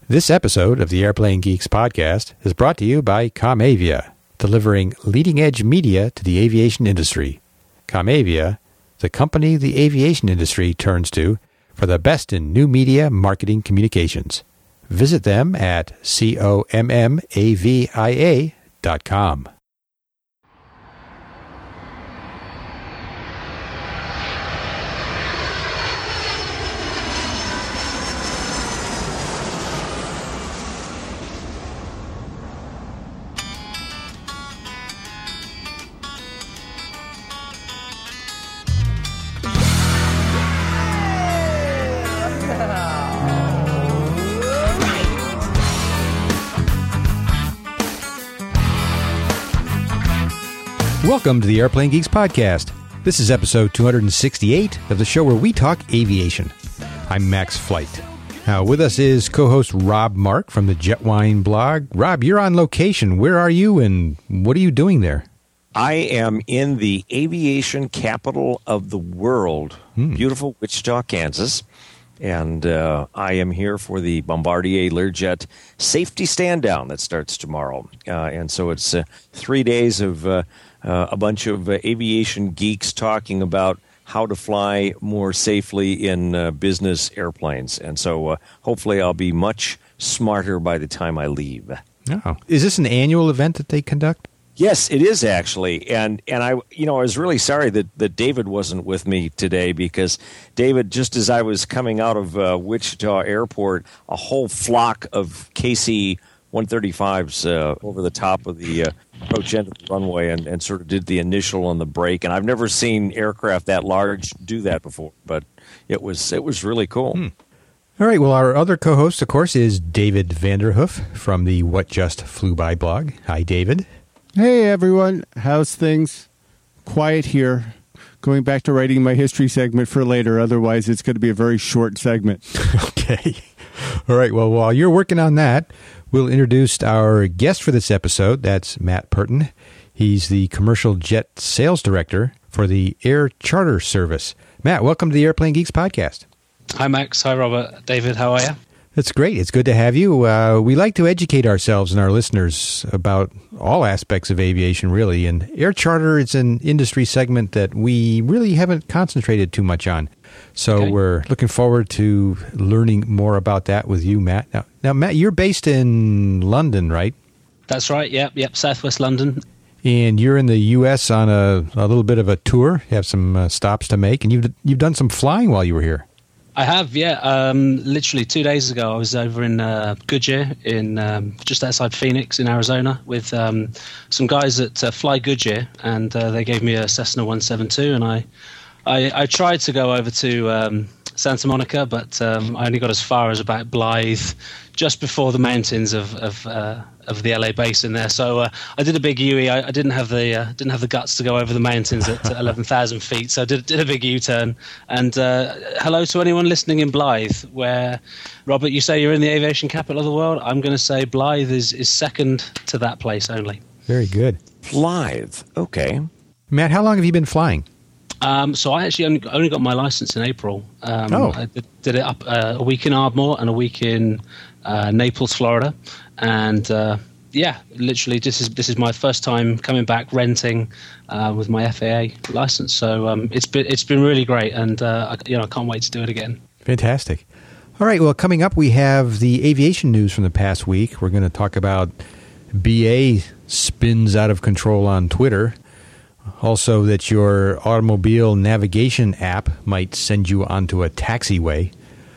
This episode of the Airplane Geeks podcast is brought to you by Comavia, delivering leading-edge media to the aviation industry. Comavia, the company the aviation industry turns to for the best in new media marketing communications. Visit them at commavia.com. Welcome to the Airplane Geeks podcast. This is episode 268 of the show where we talk aviation. I'm Max Flight. Now, with us is co-host Rob Mark from the Jetwine blog. Rob, you're on location. Where are you and what are you doing there? I am in the aviation capital of the world, beautiful Wichita, Kansas. And I am here for the Bombardier Learjet Safety Stand Down that starts tomorrow. And so it's 3 days of a bunch of aviation geeks talking about how to fly more safely in business airplanes. And so hopefully I'll be much smarter by the time I leave. Oh. Is this an annual event that they conduct? Yes, it is actually, and I was really sorry that David wasn't with me today because David, just as I was coming out of Wichita Airport, a whole flock of KC-135s over the top of the approach end of the runway and sort of did the initial on the brake, and I've never seen aircraft that large do that before, but it was really cool. All right, well, our other co-host, of course, is David Vanderhoof from the What Just Flew By blog. Hi, David. Hey everyone, how's things? Quiet here. Going back to writing my history segment for later, otherwise it's going to be a very short segment. Okay. All right, well, while you're working on that, we'll introduce our guest for this episode. That's Matt Purton. He's the commercial jet sales director for the Air Charter Service. Matt, welcome to the Airplane Geeks podcast. Hi, Max. Hi, Robert. David, how are you? That's great. It's good to have you. We like to educate ourselves and our listeners about all aspects of aviation, really. And air charter is an industry segment that we really haven't concentrated too much on. So We're looking forward to learning more about that with you, Matt. Now, Matt, you're based in London, right? That's right. Yep. Southwest London. And you're in the U.S. on a little bit of a tour. You have some stops to make, and you've done some flying while you were here. I have, yeah. Literally 2 days ago, I was over in Goodyear, in just outside Phoenix in Arizona, with some guys that fly Goodyear, and they gave me a Cessna 172, and I tried to go over to Santa Monica, but I only got as far as about Blythe, just before the mountains of the LA basin there. So I did a big U-turn. I didn't have the guts to go over the mountains at 11,000 feet. So I did a big U-turn. And hello to anyone listening in Blythe, where, Robert, you say you're in the aviation capital of the world. I'm going to say Blythe is second to that place only. Very good. Blythe, okay. Matt, how long have you been flying? So I actually only got my license in April. I did it up a week in Ardmore and a week in Naples, Florida, and literally this is my first time coming back renting with my FAA license. So it's been really great, and I can't wait to do it again. Fantastic. All right, well, coming up we have the aviation news from the past week. We're going to talk about BA spins out of control on Twitter. Also, that your automobile navigation app might send you onto a taxiway.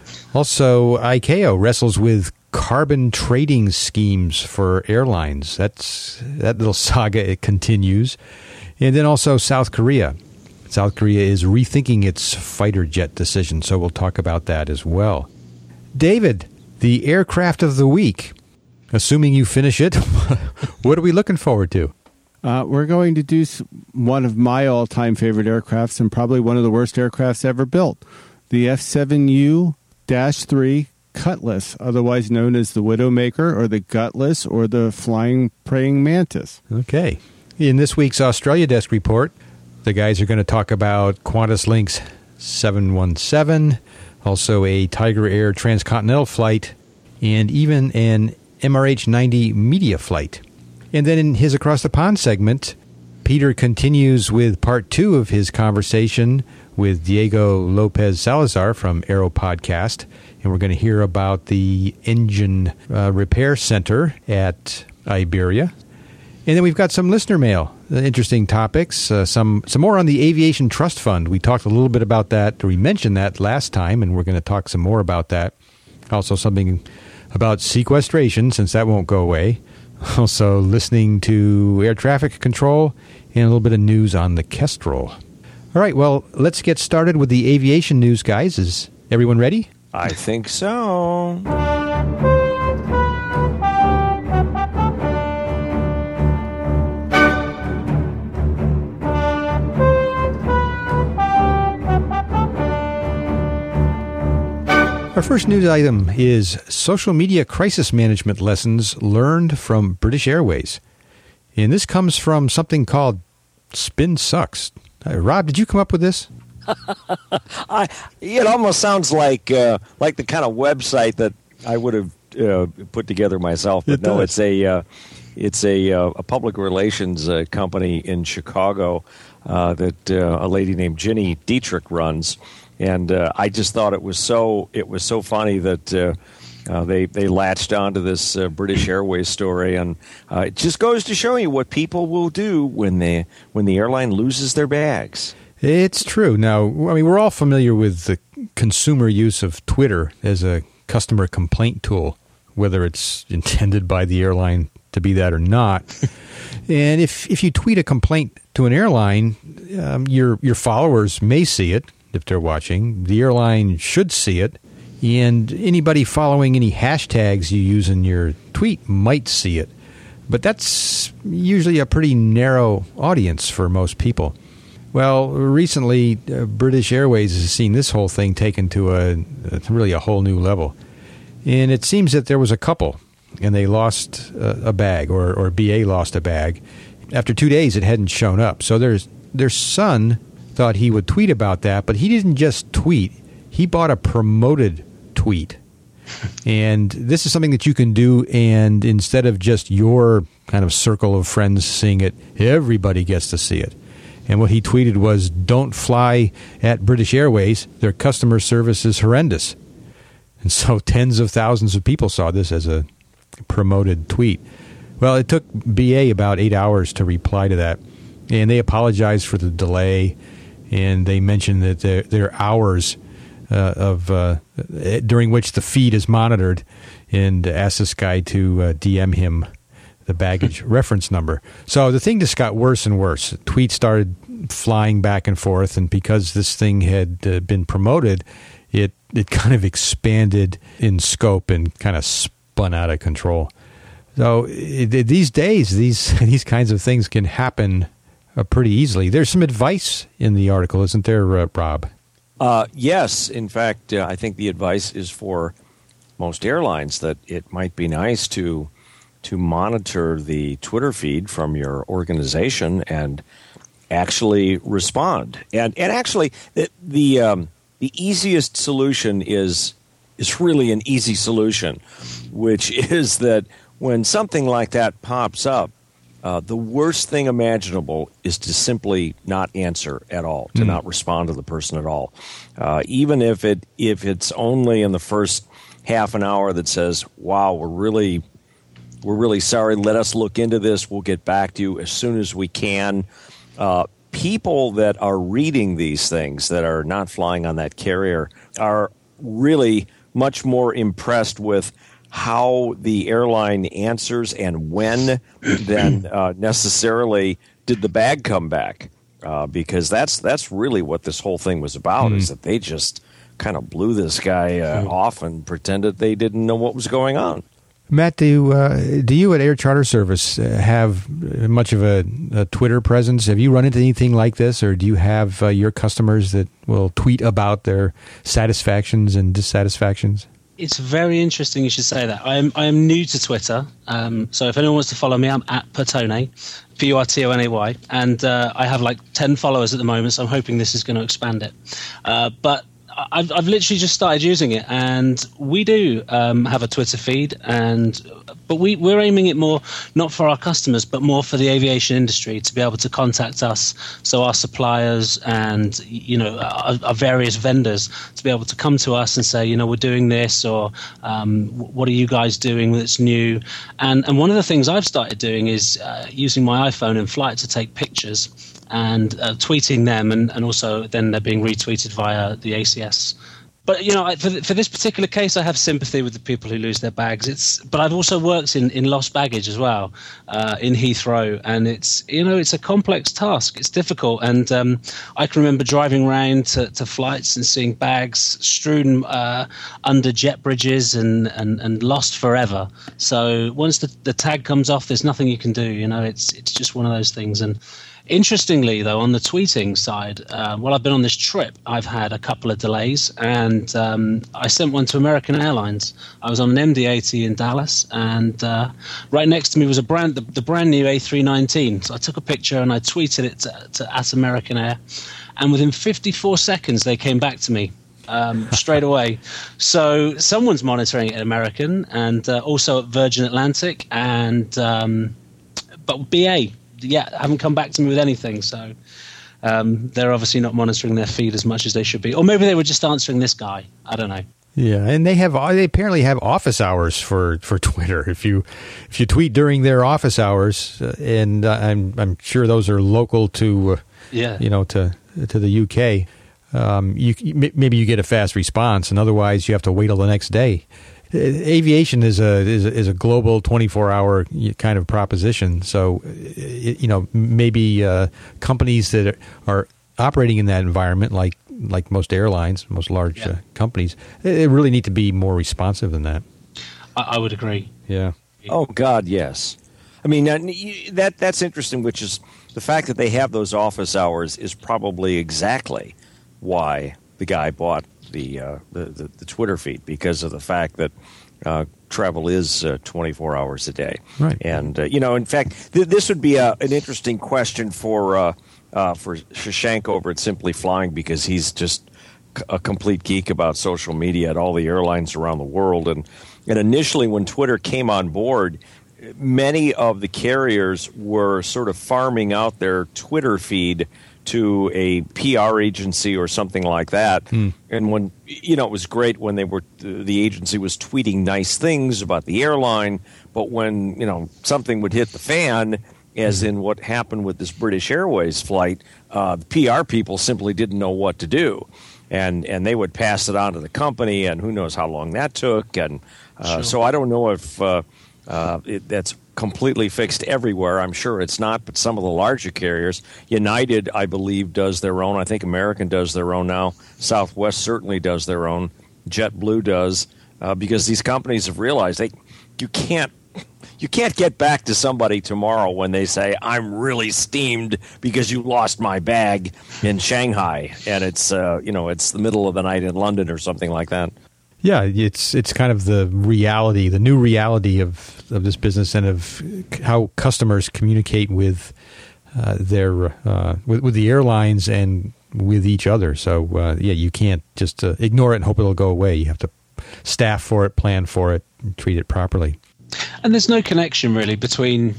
Also, ICAO wrestles with carbon trading schemes for airlines. That little saga, it continues. And then also South Korea. South Korea is rethinking its fighter jet decision, so we'll talk about that as well. David, the aircraft of the week. Assuming you finish it, what are we looking forward to? We're going to do one of my all-time favorite aircrafts and probably one of the worst aircrafts ever built, the F7U-3 Cutlass, otherwise known as the Widowmaker or the Gutless or the Flying Praying Mantis. Okay. In this week's Australia Desk Report, the guys are going to talk about Qantas Lynx 717, also a Tiger Air transcontinental flight, and even an MRH-90 media flight. And then in his Across the Pond segment, Peter continues with part 2 of his conversation with Diego Lopez Salazar from Aero Podcast. And we're going to hear about the engine repair center at Iberia. And then we've got some listener mail, interesting topics, some more on the Aviation Trust Fund. We talked a little bit about that, or we mentioned that last time, and we're going to talk some more about that. Also something about sequestration, since that won't go away. Also listening to air traffic control and a little bit of news on the Kestrel. All right, well, let's get started with the aviation news, guys. Is everyone ready? I think so. Our first news item is social media crisis management lessons learned from British Airways. And this comes from something called Spin Sucks. Rob, did you come up with this? It almost sounds like the kind of website that I would have put together myself. But no, it's a public relations company in Chicago that a lady named Ginny Dietrich runs. And I just thought it was so funny that they latched onto this British Airways story, and it just goes to show you what people will do when the airline loses their bags. It's true. Now, I mean, we're all familiar with the consumer use of Twitter as a customer complaint tool, whether it's intended by the airline to be that or not. And if you tweet a complaint to an airline, your followers may see it. If they're watching, the airline should see it, and anybody following any hashtags you use in your tweet might see it. But that's usually a pretty narrow audience for most people. Well, recently, British Airways has seen this whole thing taken to a whole new level. And it seems that there was a couple, and they lost a bag, or BA lost a bag. After 2 days, it hadn't shown up. So their son thought he would tweet about that, but he didn't just tweet. He bought a promoted tweet. And this is something that you can do, and instead of just your kind of circle of friends seeing it, everybody gets to see it. And what he tweeted was, "Don't fly at British Airways. Their customer service is horrendous." And so tens of thousands of people saw this as a promoted tweet. Well, it took BA about 8 hours to reply to that, and they apologized for the delay. And they mentioned that there are hours during which the feed is monitored, and asked this guy to DM him the baggage reference number. So the thing just got worse and worse. Tweets started flying back and forth, and because this thing had been promoted, it kind of expanded in scope and kind of spun out of control. So these days, these kinds of things can happen pretty easily. There's some advice in the article, isn't there, Rob? Yes. In fact, I think the advice is for most airlines that it might be nice to monitor the Twitter feed from your organization and actually respond. And actually, the easiest solution is really an easy solution, which is that when something like that pops up, the worst thing imaginable is to simply not answer at all, to not respond to the person at all. Even if it's only in the first half an hour that says, "Wow, we're really sorry. Let us look into this. We'll get back to you as soon as we can." People that are reading these things that are not flying on that carrier are really much more impressed with how the airline answers and when than necessarily did the bag come back, because that's really what this whole thing was about, is that they just kind of blew this guy off and pretended they didn't know what was going on. Matt, do you at Air Charter Service have much of a Twitter presence? Have you run into anything like this, or do you have your customers that will tweet about their satisfactions and dissatisfactions? It's very interesting you should say that. I am new to Twitter, so if anyone wants to follow me, I'm at Pertonay, P-U-R-T-O-N-A-Y, and I have like 10 followers at the moment, so I'm hoping this is going to expand it. But I've literally just started using it, and we do have a Twitter feed, but we're aiming it more not for our customers, but more for the aviation industry to be able to contact us, so our suppliers and our various vendors to be able to come to us and say, we're doing this, or what are you guys doing that's new? And one of the things I've started doing is using my iPhone in flight to take pictures and tweeting them, and also then they're being retweeted via the ACS. But for this particular case, I have sympathy with the people who lose their bags. But I've also worked in lost baggage as well, in Heathrow, and it's a complex task. It's difficult, and I can remember driving around to flights and seeing bags strewn under jet bridges and lost forever. So once the tag comes off, there's nothing you can do. It's just one of those things. And interestingly, though, on the tweeting side, while I've been on this trip, I've had a couple of delays, and I sent one to American Airlines. I was on an MD-80 in Dallas, and right next to me was the brand new A319. So I took a picture and I tweeted it at American Air, and within 54 seconds they came back to me straight away. So someone's monitoring it at American, and also at Virgin Atlantic, and but BA. Haven't come back to me with anything, so they're obviously not monitoring their feed as much as they should be, or maybe they were just answering this guy. I don't know. Yeah, and they apparently have office hours for Twitter. If you tweet during their office hours, and I'm sure those are local to to the UK, maybe you get a fast response, and otherwise you have to wait till the next day. Aviation is a global 24-hour kind of proposition. So, maybe companies that are operating in that environment, like most airlines, most large companies, they really need to be more responsive than that. I would agree. Yeah. Oh God, yes. I mean that's interesting. Which is the fact that they have those office hours is probably exactly why the guy bought the Twitter feed, because of the fact that travel is 24 hours a day. Right. And in fact, this would be an interesting question for Shashank over at Simply Flying, because he's just a complete geek about social media at all the airlines around the world. And initially, when Twitter came on board, many of the carriers were sort of farming out their Twitter feed to a PR agency or something like that. And when it was great when the agency was tweeting nice things about the airline, but when something would hit the fan, as in what happened with this British Airways flight, the PR people simply didn't know what to do, and they would pass it on to the company, and who knows how long that took. And so I don't know if that's completely fixed everywhere. I'm sure it's not, but some of the larger carriers, United, I believe, does their own. I think American does their own now. Southwest certainly does their own. JetBlue does, because these companies have realized you can't get back to somebody tomorrow when they say, I'm really steamed because you lost my bag in Shanghai, and it's it's the middle of the night in London or something like that. Yeah, it's kind of the new reality of this business, and of how customers communicate with their with the airlines and with each other. So you can't just ignore it and hope it'll go away. You have to staff for it, plan for it, and treat it properly. And there's no connection really between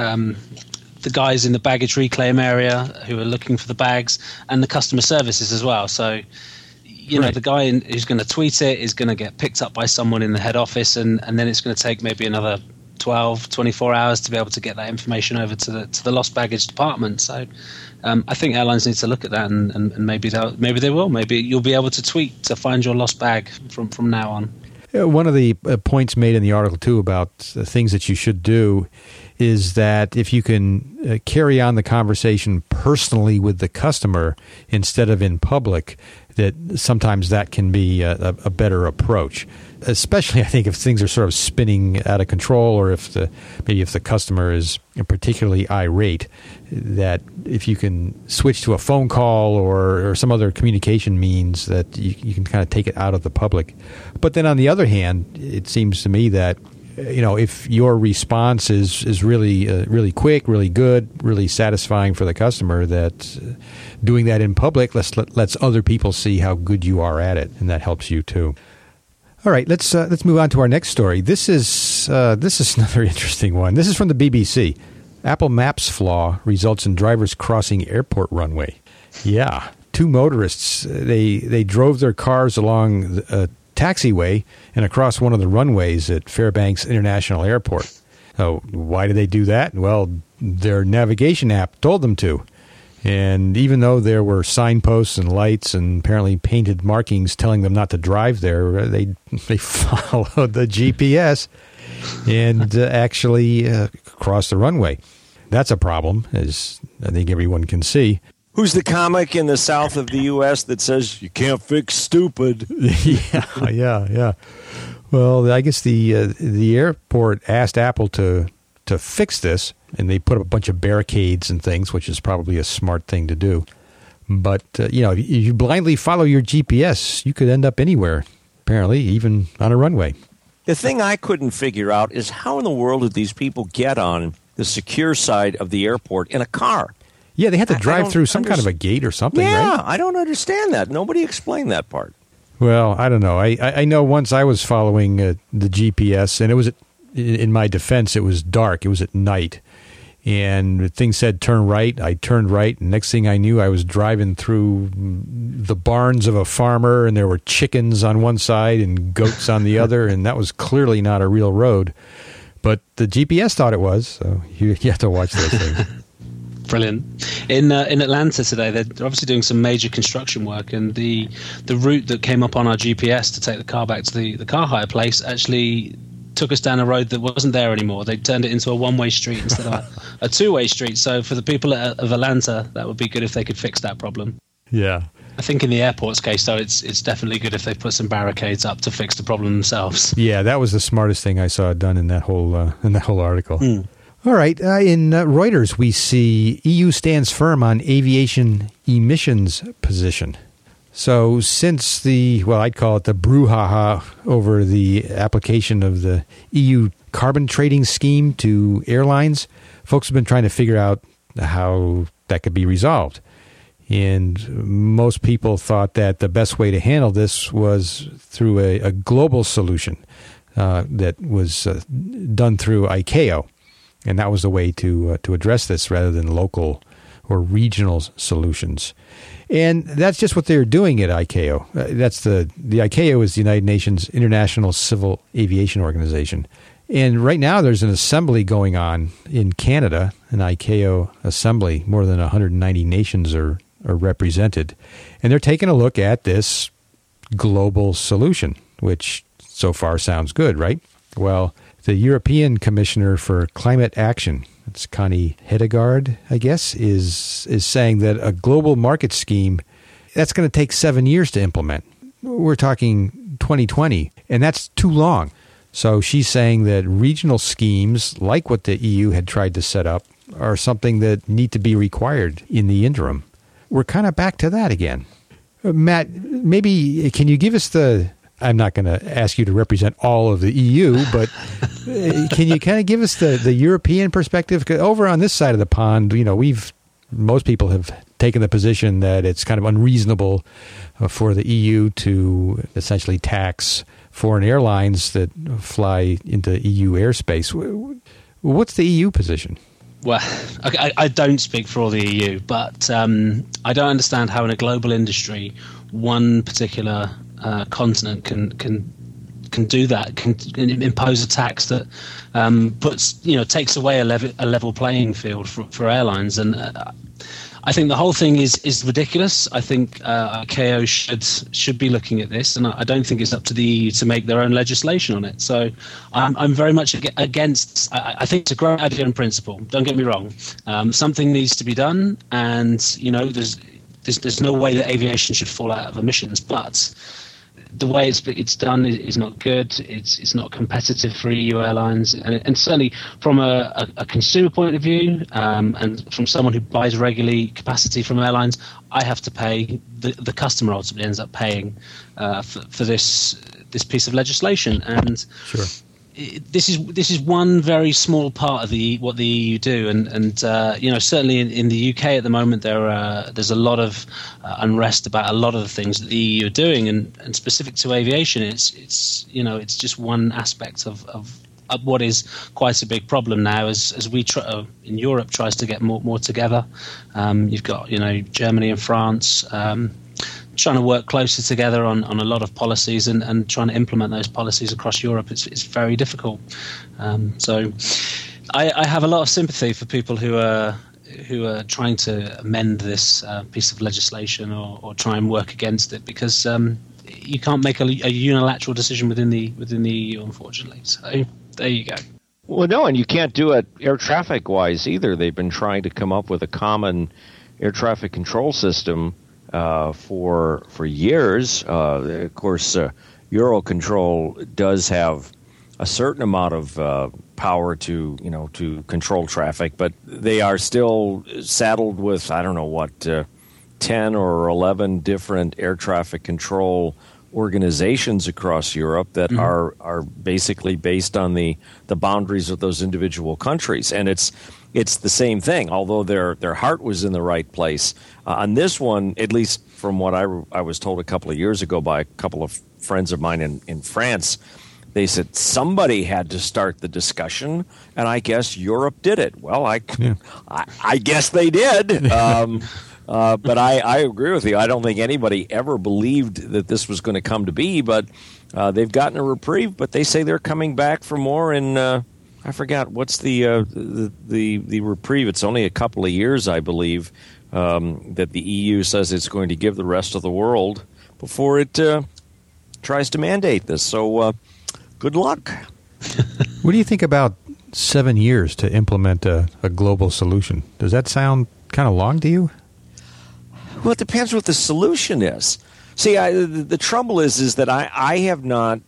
the guys in the baggage reclaim area who are looking for the bags and the customer services as well. So the guy who's going to tweet it is going to get picked up by someone in the head office, and then it's going to take maybe another 12, 24 hours to be able to get that information over to the lost baggage department. So I think airlines need to look at that, and maybe they will. Maybe you'll be able to tweet to find your lost bag from now on. One of the points made in the article, too, about things that you should do is that if you can carry on the conversation personally with the customer instead of in public, that sometimes that can be a better approach. Especially, I think, if things are sort of spinning out of control, or if the customer is particularly irate, that if you can switch to a phone call or some other communication means, that you can kind of take it out of the public. But then on the other hand, it seems to me that if your response is really really quick, really good, really satisfying for the customer, that doing that in public lets other people see how good you are at it, and that helps you too. All right, let's move on to our next story. This is another interesting one. This is from the BBC. Apple Maps flaw results in drivers crossing airport runway. Yeah, two motorists, they drove their cars along a taxiway and across one of the runways at Fairbanks International Airport. Oh, why did they do that? Well, their navigation app told them to. And even though there were signposts and lights and apparently painted markings telling them not to drive there, they followed the GPS and actually crossed the runway. That's a problem, as I think everyone can see. Who's the comic in the south of the U.S. that says, you can't fix stupid? Yeah. Well, I guess the airport asked Apple to fix this, and they put up a bunch of barricades and things, which is probably a smart thing to do. But, if you blindly follow your GPS, you could end up anywhere, apparently, even on a runway. The thing I couldn't figure out is how in the world did these people get on the secure side of the airport in a car? Yeah, they had to drive through some kind of a gate or something, right? Yeah, I don't understand that. Nobody explained that part. Well, I don't know. I know once I was following the GPS, and it was, in my defense, it was dark. It was at night. And things said turn right. I turned right. And next thing I knew, I was driving through the barns of a farmer, and there were chickens on one side and goats on the other. And that was clearly not a real road. But the GPS thought it was. So you have to watch those things. Brilliant. In Atlanta today, they're obviously doing some major construction work, and the route that came up on our GPS to take the car back to the car hire place actually took us down a road that wasn't there anymore. They turned it into a one-way street instead of a two-way street. So for the people of Atlanta, that would be good if they could fix that problem. Yeah. I think in the airport's case, though, it's definitely good if they put some barricades up to fix the problem themselves. Yeah, that was the smartest thing I saw done in that whole article. All right. In Reuters, we see EU stands firm on aviation emissions position. So since I'd call it the brouhaha over the application of the EU carbon trading scheme to airlines, folks have been trying to figure out how that could be resolved. And most people thought that the best way to handle this was through a global solution that was done through ICAO. And that was the way to address this rather than local or regional solutions. And that's just what they're doing at ICAO. That's the ICAO is the United Nations International Civil Aviation Organization. And right now there's an assembly going on in Canada, an ICAO assembly. More than 190 nations are represented. And they're taking a look at this global solution, which so far sounds good, right? Well, the European Commissioner for Climate Action, it's Connie Hedegaard, I guess, is saying that a global market scheme, that's going to take 7 years to implement. We're talking 2020, and that's too long. So she's saying that regional schemes, like what the EU had tried to set up, are something that need to be required in the interim. We're kind of back to that again. Matt, maybe can you give us I'm not going to ask you to represent all of the EU, but can you kind of give us the European perspective? 'Cause over on this side of the pond, most people have taken the position that it's kind of unreasonable for the EU to essentially tax foreign airlines that fly into EU airspace. What's the EU position? Well, I don't speak for all the EU, but I don't understand how in a global industry one particular continent can do that, can impose a tax that takes away a level playing field for airlines, and I think the whole thing is ridiculous. I think ICAO should be looking at this, and I don't think it's up to the EU to make their own legislation on it. So I'm very much against. I think it's a great idea in principle. Don't get me wrong. Something needs to be done, and there's no way that aviation should fall out of emissions, but the way it's done is not good. It's not competitive for EU airlines, and certainly from a consumer point of view, and from someone who buys regularly capacity from airlines, I have to pay. The customer ultimately ends up paying for this piece of legislation, and sure. this is one very small part of what the EU do, and certainly in the UK at the moment there's a lot of unrest about a lot of the things that the EU are doing, and specific to aviation, it's just one aspect of what is quite a big problem now as we in Europe tries to get more together. You've got Germany and France trying to work closer together on a lot of policies and trying to implement those policies across Europe. It's very difficult. So I have a lot of sympathy for people who are trying to amend this piece of legislation or try and work against it, because you can't make a unilateral decision within the EU, unfortunately. So there you go. Well, no, and you can't do it air traffic wise either. They've been trying to come up with a common air traffic control system for years. Of course, Eurocontrol does have a certain amount of power to control traffic, but they are still saddled with 10 or 11 different air traffic control organizations across Europe that are basically based on the boundaries of those individual countries, and it's the same thing. Although their heart was in the right place on this one, at least from what I was told a couple of years ago by a couple of friends of mine in France, they said somebody had to start the discussion, and I guess Europe did it. Well, I guess they did. But I agree with you. I don't think anybody ever believed that this was going to come to be, but they've gotten a reprieve. But they say they're coming back for more. And I forgot what's the reprieve. It's only a couple of years, I believe, that the EU says it's going to give the rest of the world before it tries to mandate this. So good luck. What do you think about 7 years to implement a global solution? Does that sound kind of long to you? Well, it depends what the solution is. See, the trouble is that I have not,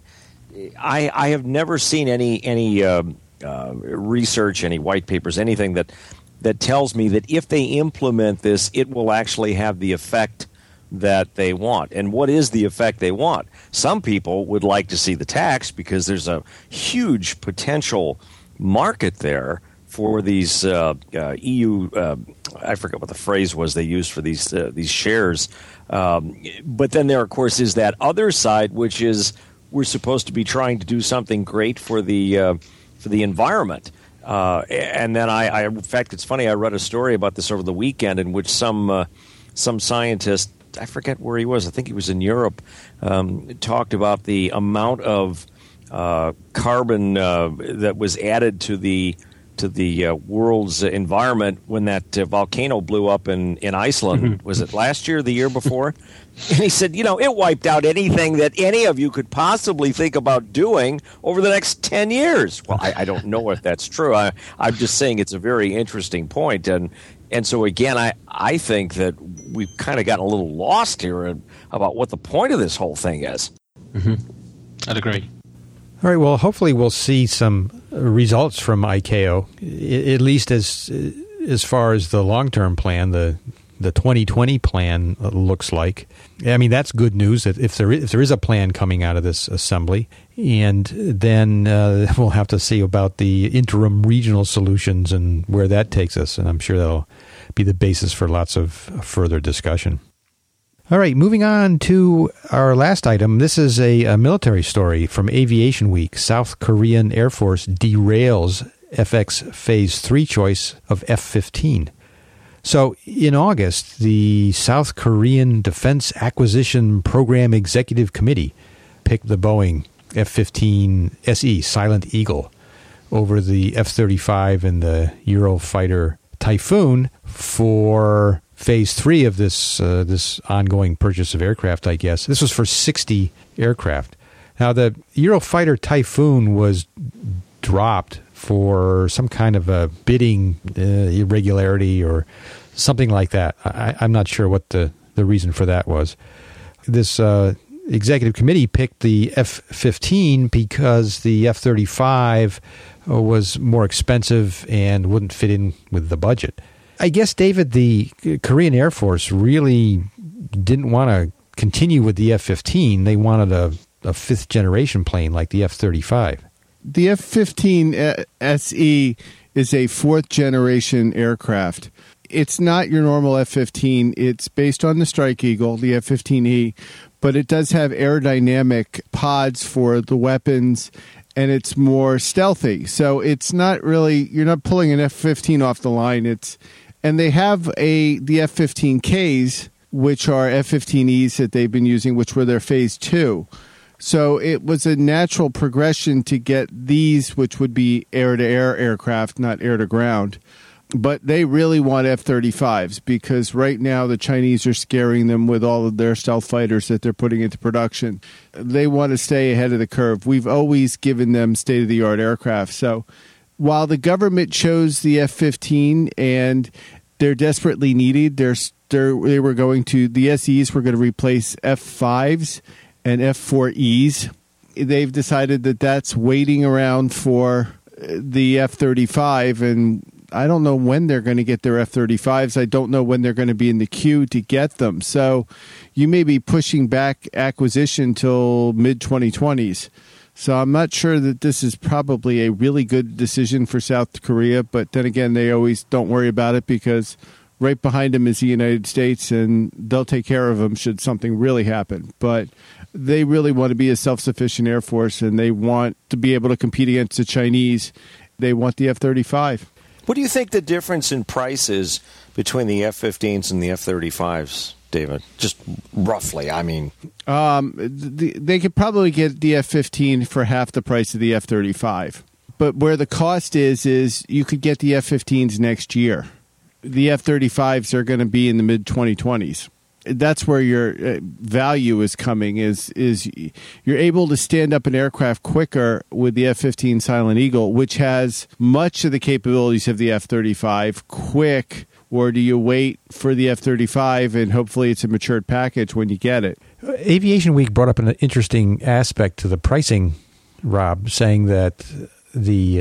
I have never seen any research, any white papers, anything that tells me that if they implement this, it will actually have the effect that they want. And what is the effect they want? Some people would like to see the tax because there's a huge potential market there for these EU, I forget what the phrase was they used for these shares. But then there, of course, is that other side, which is we're supposed to be trying to do something great for the environment. And then in fact, it's funny, I read a story about this over the weekend in which some scientist, I forget where he was, I think he was in Europe, talked about the amount of carbon that was added to the world's environment when that volcano blew up in Iceland. Was it last year or the year before? And he said, it wiped out anything that any of you could possibly think about doing over the next 10 years. Well, I don't know if that's true. I'm just saying it's a very interesting point. And so, again, I think that we've kind of gotten a little lost here about what the point of this whole thing is. I'd agree. All right, well, hopefully we'll see some results from ICAO, at least as far as the long-term plan, the 2020 plan looks like. I mean, that's good news that if there is a plan coming out of this assembly, and then we'll have to see about the interim regional solutions and where that takes us, and I'm sure that'll be the basis for lots of further discussion. All right, moving on to our last item. This is a military story from Aviation Week. South Korean Air Force derails FX Phase 3 choice of F-15. So in August, the South Korean Defense Acquisition Program Executive Committee picked the Boeing F-15 SE Silent Eagle over the F-35 and the Eurofighter Typhoon for Phase 3 of this ongoing purchase of aircraft, I guess. This was for 60 aircraft. Now, the Eurofighter Typhoon was dropped for some kind of a bidding irregularity or something like that. I'm not sure what the reason for that was. This executive committee picked the F-15 because the F-35 was more expensive and wouldn't fit in with the budget. I guess, David, the Korean Air Force really didn't want to continue with the F-15. They wanted a fifth-generation plane like the F-35. The F-15 SE is a fourth-generation aircraft. It's not your normal F-15. It's based on the Strike Eagle, the F-15E, but it does have aerodynamic pods for the weapons, and it's more stealthy. So it's not really, you're not pulling an F-15 off the line. And they have the F-15Ks, which are F-15Es that they've been using, which were their Phase 2. So it was a natural progression to get these, which would be air-to-air aircraft, not air-to-ground. But they really want F-35s because right now the Chinese are scaring them with all of their stealth fighters that they're putting into production. They want to stay ahead of the curve. We've always given them state-of-the-art aircraft. So while the government chose the F-15 and they're desperately needed, the SEs were going to replace F-5s and F-4Es. They've decided that that's waiting around for the F-35, and I don't know when they're going to get their F-35s. I don't know when they're going to be in the queue to get them. So you may be pushing back acquisition till mid-2020s. So I'm not sure that this is probably a really good decision for South Korea. But then again, they always don't worry about it because right behind them is the United States, and they'll take care of them should something really happen. But they really want to be a self-sufficient Air Force, and they want to be able to compete against the Chinese. They want the F-35. What do you think the difference in price is between the F-15s and the F-35s, David? Just roughly, I mean. They could probably get the F-15 for half the price of the F-35. But where the cost is you could get the F-15s next year. The F-35s are going to be in the mid-2020s. That's where your value is coming, is you're able to stand up an aircraft quicker with the F-15 Silent Eagle, which has much of the capabilities of the F-35 quick, or do you wait for the F-35 and hopefully it's a matured package when you get it? Aviation Week brought up an interesting aspect to the pricing, Rob, saying that the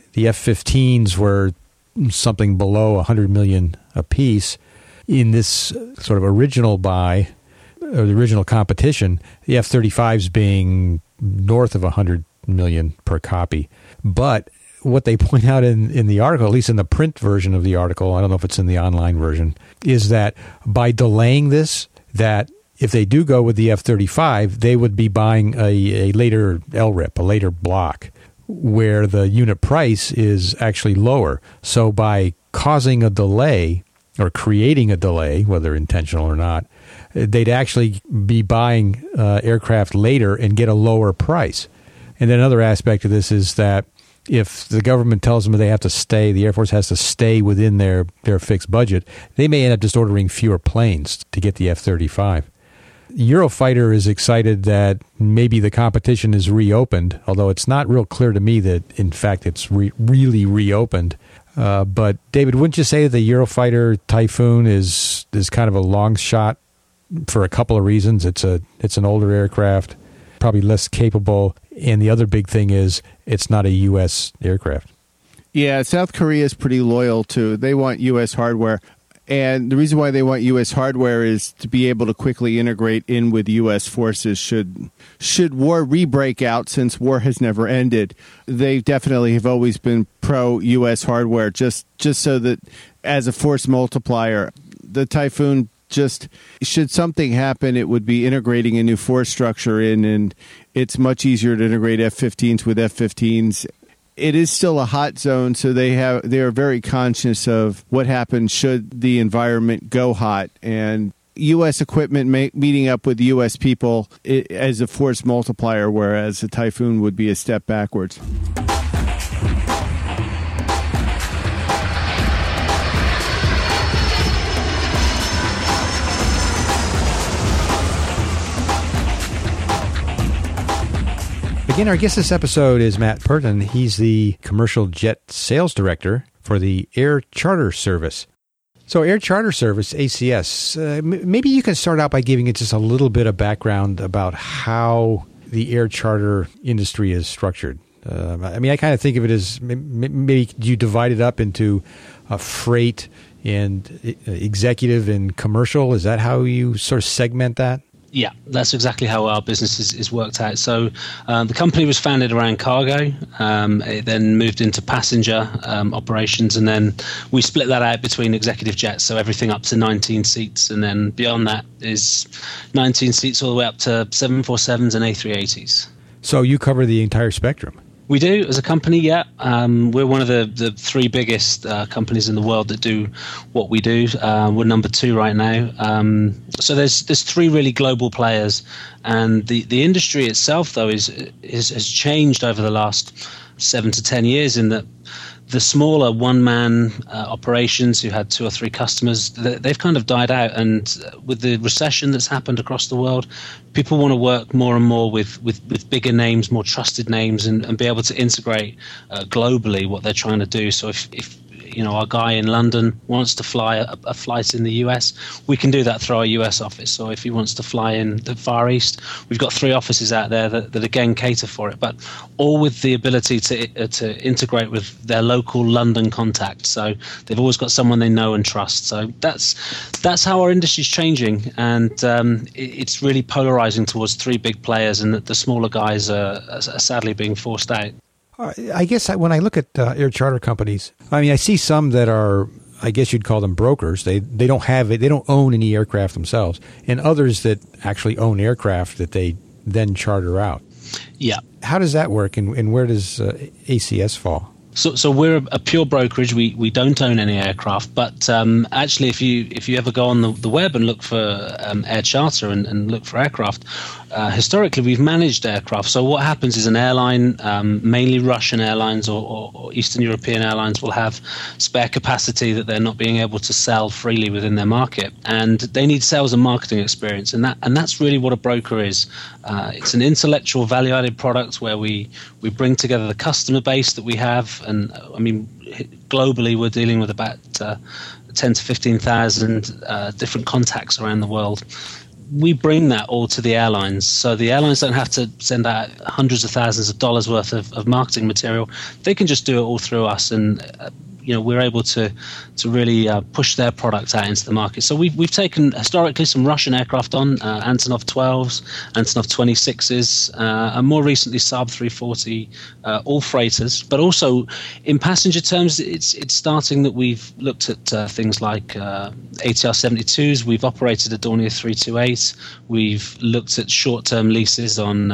F-15s were something below $100 million apiece. In this sort of original buy, or the original competition, the F-35s being north of $100 million per copy. But what they point out in the article, at least in the print version of the article, I don't know if it's in the online version, is that by delaying this, that if they do go with the F-35, they would be buying a later LRIP, a later block, where the unit price is actually lower. So by causing a delay, or creating a delay, whether intentional or not, they'd actually be buying aircraft later and get a lower price. And then another aspect of this is that if the government tells them they have to stay, the Air Force has to stay within their fixed budget, they may end up just ordering fewer planes to get the F-35. Eurofighter is excited that maybe the competition is reopened, although it's not real clear to me that, in fact, it's really reopened. But, David, wouldn't you say that the Eurofighter Typhoon is kind of a long shot for a couple of reasons? It's an older aircraft, probably less capable, and the other big thing is it's not a U.S. aircraft. Yeah, South Korea is pretty loyal to. They want U.S. hardware. And the reason why they want U.S. hardware is to be able to quickly integrate in with U.S. forces should war re-break out, since war has never ended. They definitely have always been pro-U.S. hardware, just so that as a force multiplier, the Typhoon, just should something happen, it would be integrating a new force structure in, and it's much easier to integrate F-15s with F-15s. It is still a hot zone, so they are very conscious of what happens should the environment go hot. And U.S. equipment meeting up with U.S. people as a force multiplier, whereas a Typhoon would be a step backwards. Again, our guest this episode is Matt Purton. He's the commercial jet sales director for the Air Charter Service. So Air Charter Service, ACS, maybe you can start out by giving it just a little bit of background about how the air charter industry is structured. I kind of think of it as maybe you divide it up into freight and executive and commercial. Is that how you sort of segment that? Yeah, that's exactly how our business is worked out. So the company was founded around cargo. It then moved into passenger operations, and then we split that out between executive jets, so everything up to 19 seats, and then beyond that is 19 seats all the way up to 747s and A380s. So you cover the entire spectrum. We do, as a company, yeah. We're one of the three biggest companies in the world that do what we do. We're number 2 right now. So there's three really global players, and the industry itself, though, has changed over the last 7 to 10 years in that the smaller one-man operations who had 2 or 3 customers, they've kind of died out. And with the recession that's happened across the world, people want to work more and more with bigger names, more trusted names, and be able to integrate globally what they're trying to do. So if our guy in London wants to fly a flight in the US, we can do that through our US office. Or if he wants to fly in the Far East, we've got 3 offices out there that again cater for it, but all with the ability to integrate with their local London contact. So they've always got someone they know and trust. So that's how our industry's changing, and it's really polarizing towards 3 big players, and the smaller guys are sadly being forced out. I guess when I look at air charter companies, I mean, I see some that are, I guess you'd call them brokers. They don't have it. They don't own any aircraft themselves, and others that actually own aircraft that they then charter out. Yeah. How does that work, and where does ACS fall? So we're a pure brokerage. We don't own any aircraft, but actually, if you ever go on the web and look for air charter and look for aircraft, historically we've managed aircraft. So what happens is an airline, mainly Russian airlines or Eastern European airlines, will have spare capacity that they're not being able to sell freely within their market, and they need sales and marketing experience, and that's really what a broker is. It's an intellectual value-added product where we bring together the customer base that we have. And I mean, globally, we're dealing with about 10 to 15,000 different contacts around the world. We bring that all to the airlines, so the airlines don't have to send out hundreds of thousands of dollars worth of marketing material. They can just do it all through us, and we're able to really push their products out into the market. So we've taken historically some Russian aircraft on, Antonov 12s, Antonov 26s, and more recently Saab 340, all freighters. But also in passenger terms, it's starting that we've looked at things like ATR 72s. We've operated a Dornier 328. We've looked at short-term leases on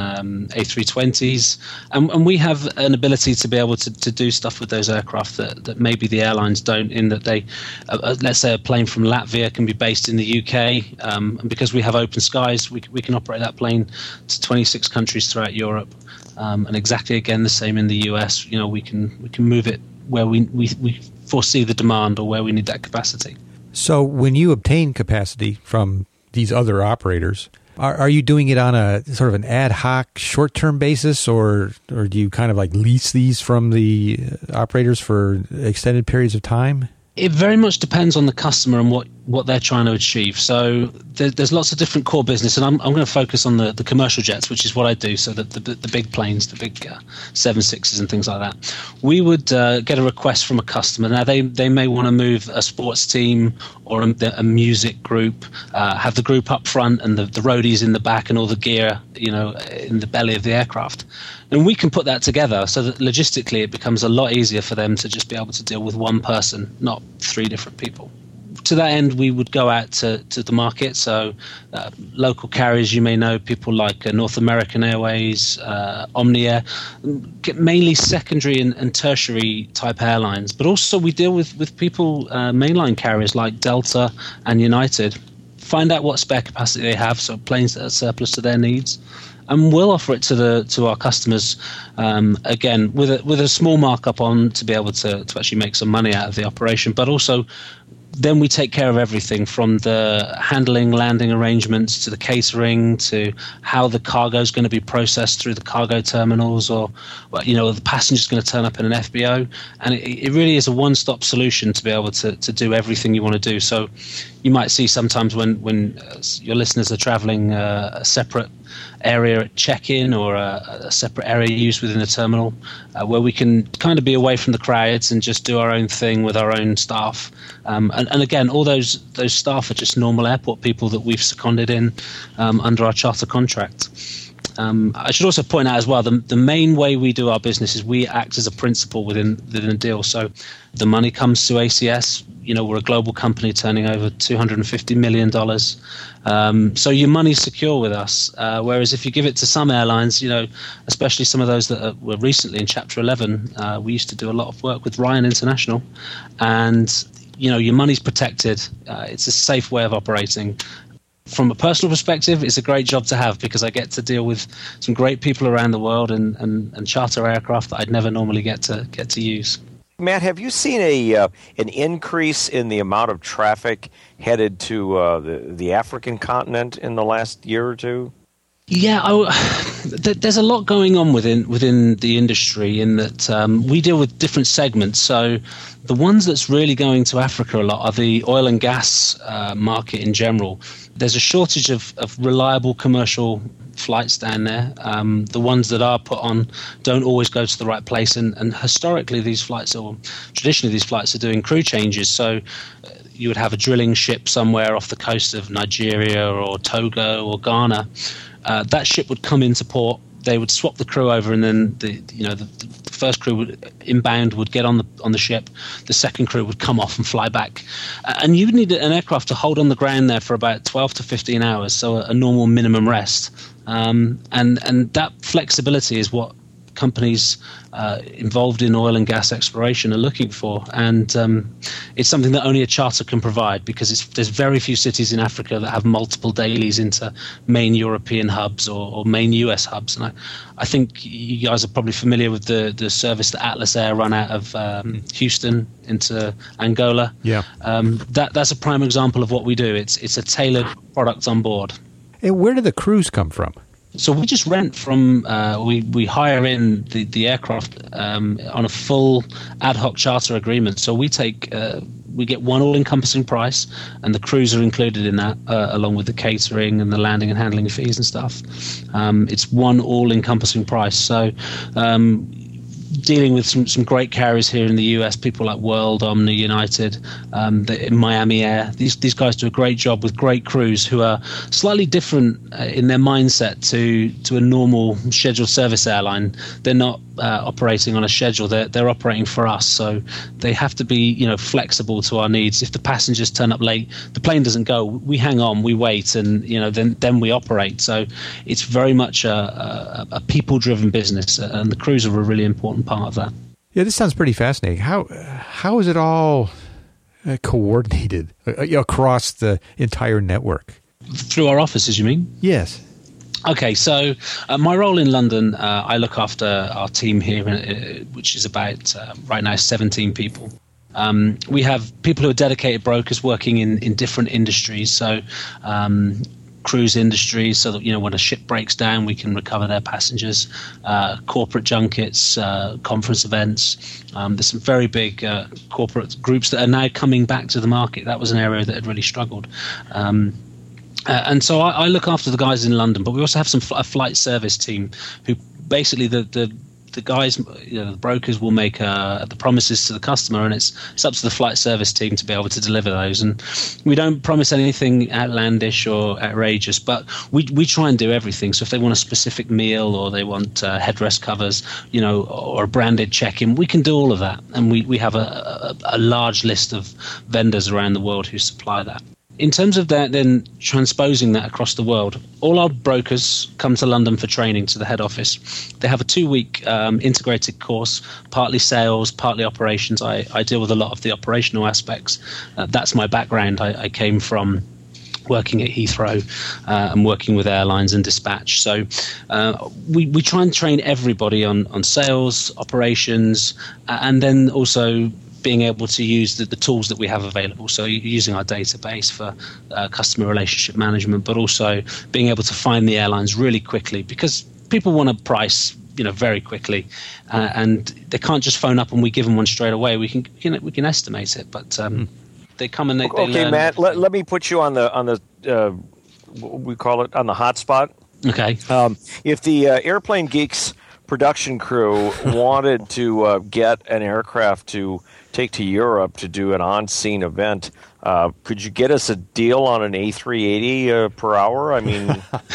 A320s, and we have an ability to be able to do stuff with those aircraft that maybe the airlines don't, in that they, let's say a plane from Latvia can be based in the UK, and because we have open skies, we can operate that plane to 26 countries throughout Europe, and exactly again the same in the US. We can move it where we foresee the demand or where we need that capacity. So when you obtain capacity from these other operators, are you doing it on a sort of an ad hoc short-term basis, or do you kind of like lease these from the operators for extended periods of time? It very much depends on the customer and what they're trying to achieve. So there's lots of different core business, and I'm going to focus on the commercial jets, which is what I do. So the big planes, the big 767s and things like that. We would get a request from a customer. Now they may want to move a sports team or a music group, have the group up front and the roadies in the back and all the gear, in the belly of the aircraft. And we can put that together so that logistically it becomes a lot easier for them to just be able to deal with one person, not 3 different people. To that end, we would go out to the market. So local carriers, you may know, people like North American Airways, Omni Air, mainly secondary and tertiary type airlines. But also we deal with people, mainline carriers like Delta and United. Find out what spare capacity they have, so planes that are surplus to their needs. And we'll offer it to our customers, again, with a small markup on to be able to actually make some money out of the operation. But also, then we take care of everything from the handling, landing arrangements, to the catering, to how the cargo is going to be processed through the cargo terminals, or the passenger's going to turn up in an FBO. And it really is a one-stop solution to be able to do everything you want to do. So you might see sometimes when your listeners are traveling a separate area at check-in or a separate area used within the terminal where we can kind of be away from the crowds and just do our own thing with our own staff. And again, all those staff are just normal airport people that we've seconded in under our charter contract. I should also point out as well, the main way we do our business is we act as a principal within the deal. So the money comes to ACS. We're a global company turning over $250 million. So your money's secure with us. Whereas if you give it to some airlines, especially some of those that were recently in Chapter 11, we used to do a lot of work with Ryan International. And, your money's protected. It's a safe way of operating. From a personal perspective, it's a great job to have because I get to deal with some great people around the world and charter aircraft that I'd never normally get to use. Matt, have you seen an increase in the amount of traffic headed to the African continent in the last year or two? Yeah, there's a lot going on within the industry in that we deal with different segments. So the ones that's really going to Africa a lot are the oil and gas market in general. There's a shortage of reliable commercial flights down there. The ones that are put on don't always go to the right place, and historically traditionally these flights are doing crew changes. So you would have a drilling ship somewhere off the coast of Nigeria or Togo or Ghana. That ship would come into port. They would swap the crew over, and then the first crew inbound would get on the ship. The second crew would come off and fly back, and you would need an aircraft to hold on the ground there for about 12 to 15 hours, so a normal minimum rest. And that flexibility is what companies involved in oil and gas exploration are looking for, and it's something that only a charter can provide because there's very few cities in Africa that have multiple dailies into main European hubs or main US hubs. And I think you guys are probably familiar with the service that Atlas Air run out of Houston into Angola. Yeah, that's a prime example of what we do. It's a tailored product on board. And where do the crews come from? So we just rent from, we hire in the aircraft on a full ad hoc charter agreement. So we get one all-encompassing price, and the crews are included in that, along with the catering and the landing and handling fees and stuff. It's one all-encompassing price. So dealing with some great carriers here in the US, people like World, Omni, United, Miami Air. These guys do a great job with great crews who are slightly different in their mindset to a normal scheduled service airline. They're not operating on a schedule. They're operating for us, so they have to be flexible to our needs. If the passengers turn up late, the plane doesn't go. We hang on, we wait, and then we operate. So it's very much a people-driven business, and the crews are a really important part of that. Yeah, this sounds pretty fascinating. How is it all coordinated across the entire network? Through our offices, you mean? Yes. Okay, so my role in London, I look after our team here, which is about, right now, 17 people. We have people who are dedicated brokers working in different industries, so cruise industries, so that when a ship breaks down, we can recover their passengers, corporate junkets, conference events. There's some very big corporate groups that are now coming back to the market. That was an area that had really struggled. And so I look after the guys in London, but we also have a flight service team who basically the guys, the brokers will make the promises to the customer, and it's up to the flight service team to be able to deliver those. And we don't promise anything outlandish or outrageous, but we try and do everything. So if they want a specific meal or they want headrest covers, or a branded check-in, we can do all of that. And we have a large list of vendors around the world who supply that. In terms of that, then transposing that across the world, all our brokers come to London for training to the head office. They have a 2-week integrated course, partly sales, partly operations. I deal with a lot of the operational aspects. That's my background. I came from working at Heathrow and working with airlines and dispatch. So we try and train everybody on sales, operations, and then also being able to use the tools that we have available. So using our database for customer relationship management, but also being able to find the airlines really quickly, because people want to price very quickly, and they can't just phone up and we give them one straight away. We can estimate it, but they come and they okay, learn. Matt, let me put you on the we call it on the hotspot. Okay. If the Airplane Geeks production crew wanted to get an aircraft to take to Europe to do an on-scene event, could you get us a deal on an A380 per hour? I mean,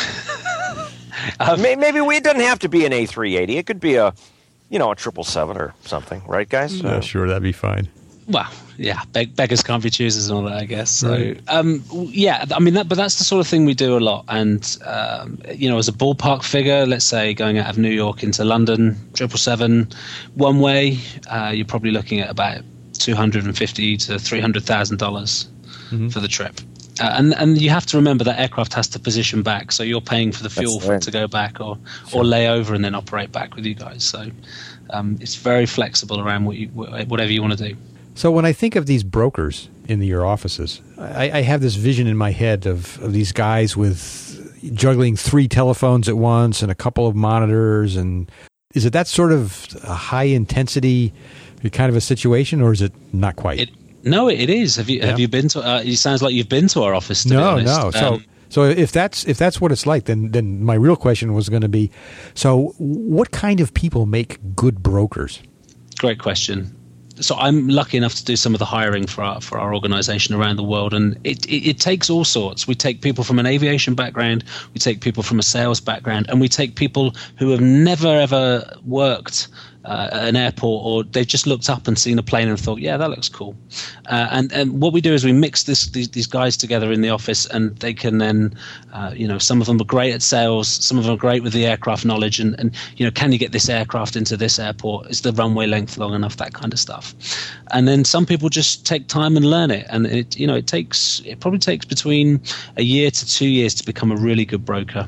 maybe it doesn't have to be an A380. It could be a 777 or something, right, guys? Sure, that'd be fine. Well, yeah, beggars can't be choosers and all that, I guess. So, right. yeah, I mean, but that's the sort of thing we do a lot. And, as a ballpark figure, let's say going out of New York into London, 777, one way, you're probably looking at about $250,000 to $300,000 for the trip. And you have to remember that aircraft has to position back, so you're paying for the fuel for it to go back or lay over and then operate back with you guys. So it's very flexible around whatever you want to do. So when I think of these brokers in your offices, I have this vision in my head of these guys with juggling 3 telephones at once and a couple of monitors. And is it that sort of a high intensity kind of a situation, or is it not quite? No, it is. Have you been to? It sounds like you've been to our office. To be honest. No. So if that's what it's like, then my real question was going to be, so what kind of people make good brokers? Great question. So I'm lucky enough to do some of the hiring for our organization around the world, and it takes all sorts. We take people from an aviation background, we take people from a sales background, and we take people who have never ever worked at an airport, or they've just looked up and seen a plane and thought, yeah, that looks cool. And what we do is we mix these guys together in the office, and they can then, some of them are great at sales, some of them are great with the aircraft knowledge, and can you get this aircraft into this airport? Is the runway length long enough? That kind of stuff. And then some people just take time and learn it, and it probably takes between a year to 2 years to become a really good broker.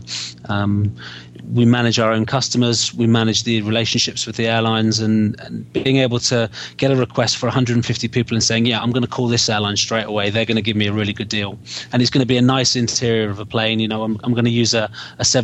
We manage our own customers, we manage the relationships with the airlines, and being able to get a request for 150 people and saying, yeah, I'm going to call this airline straight away, they're going to give me a really good deal, and it's going to be a nice interior of a plane. I'm going to use a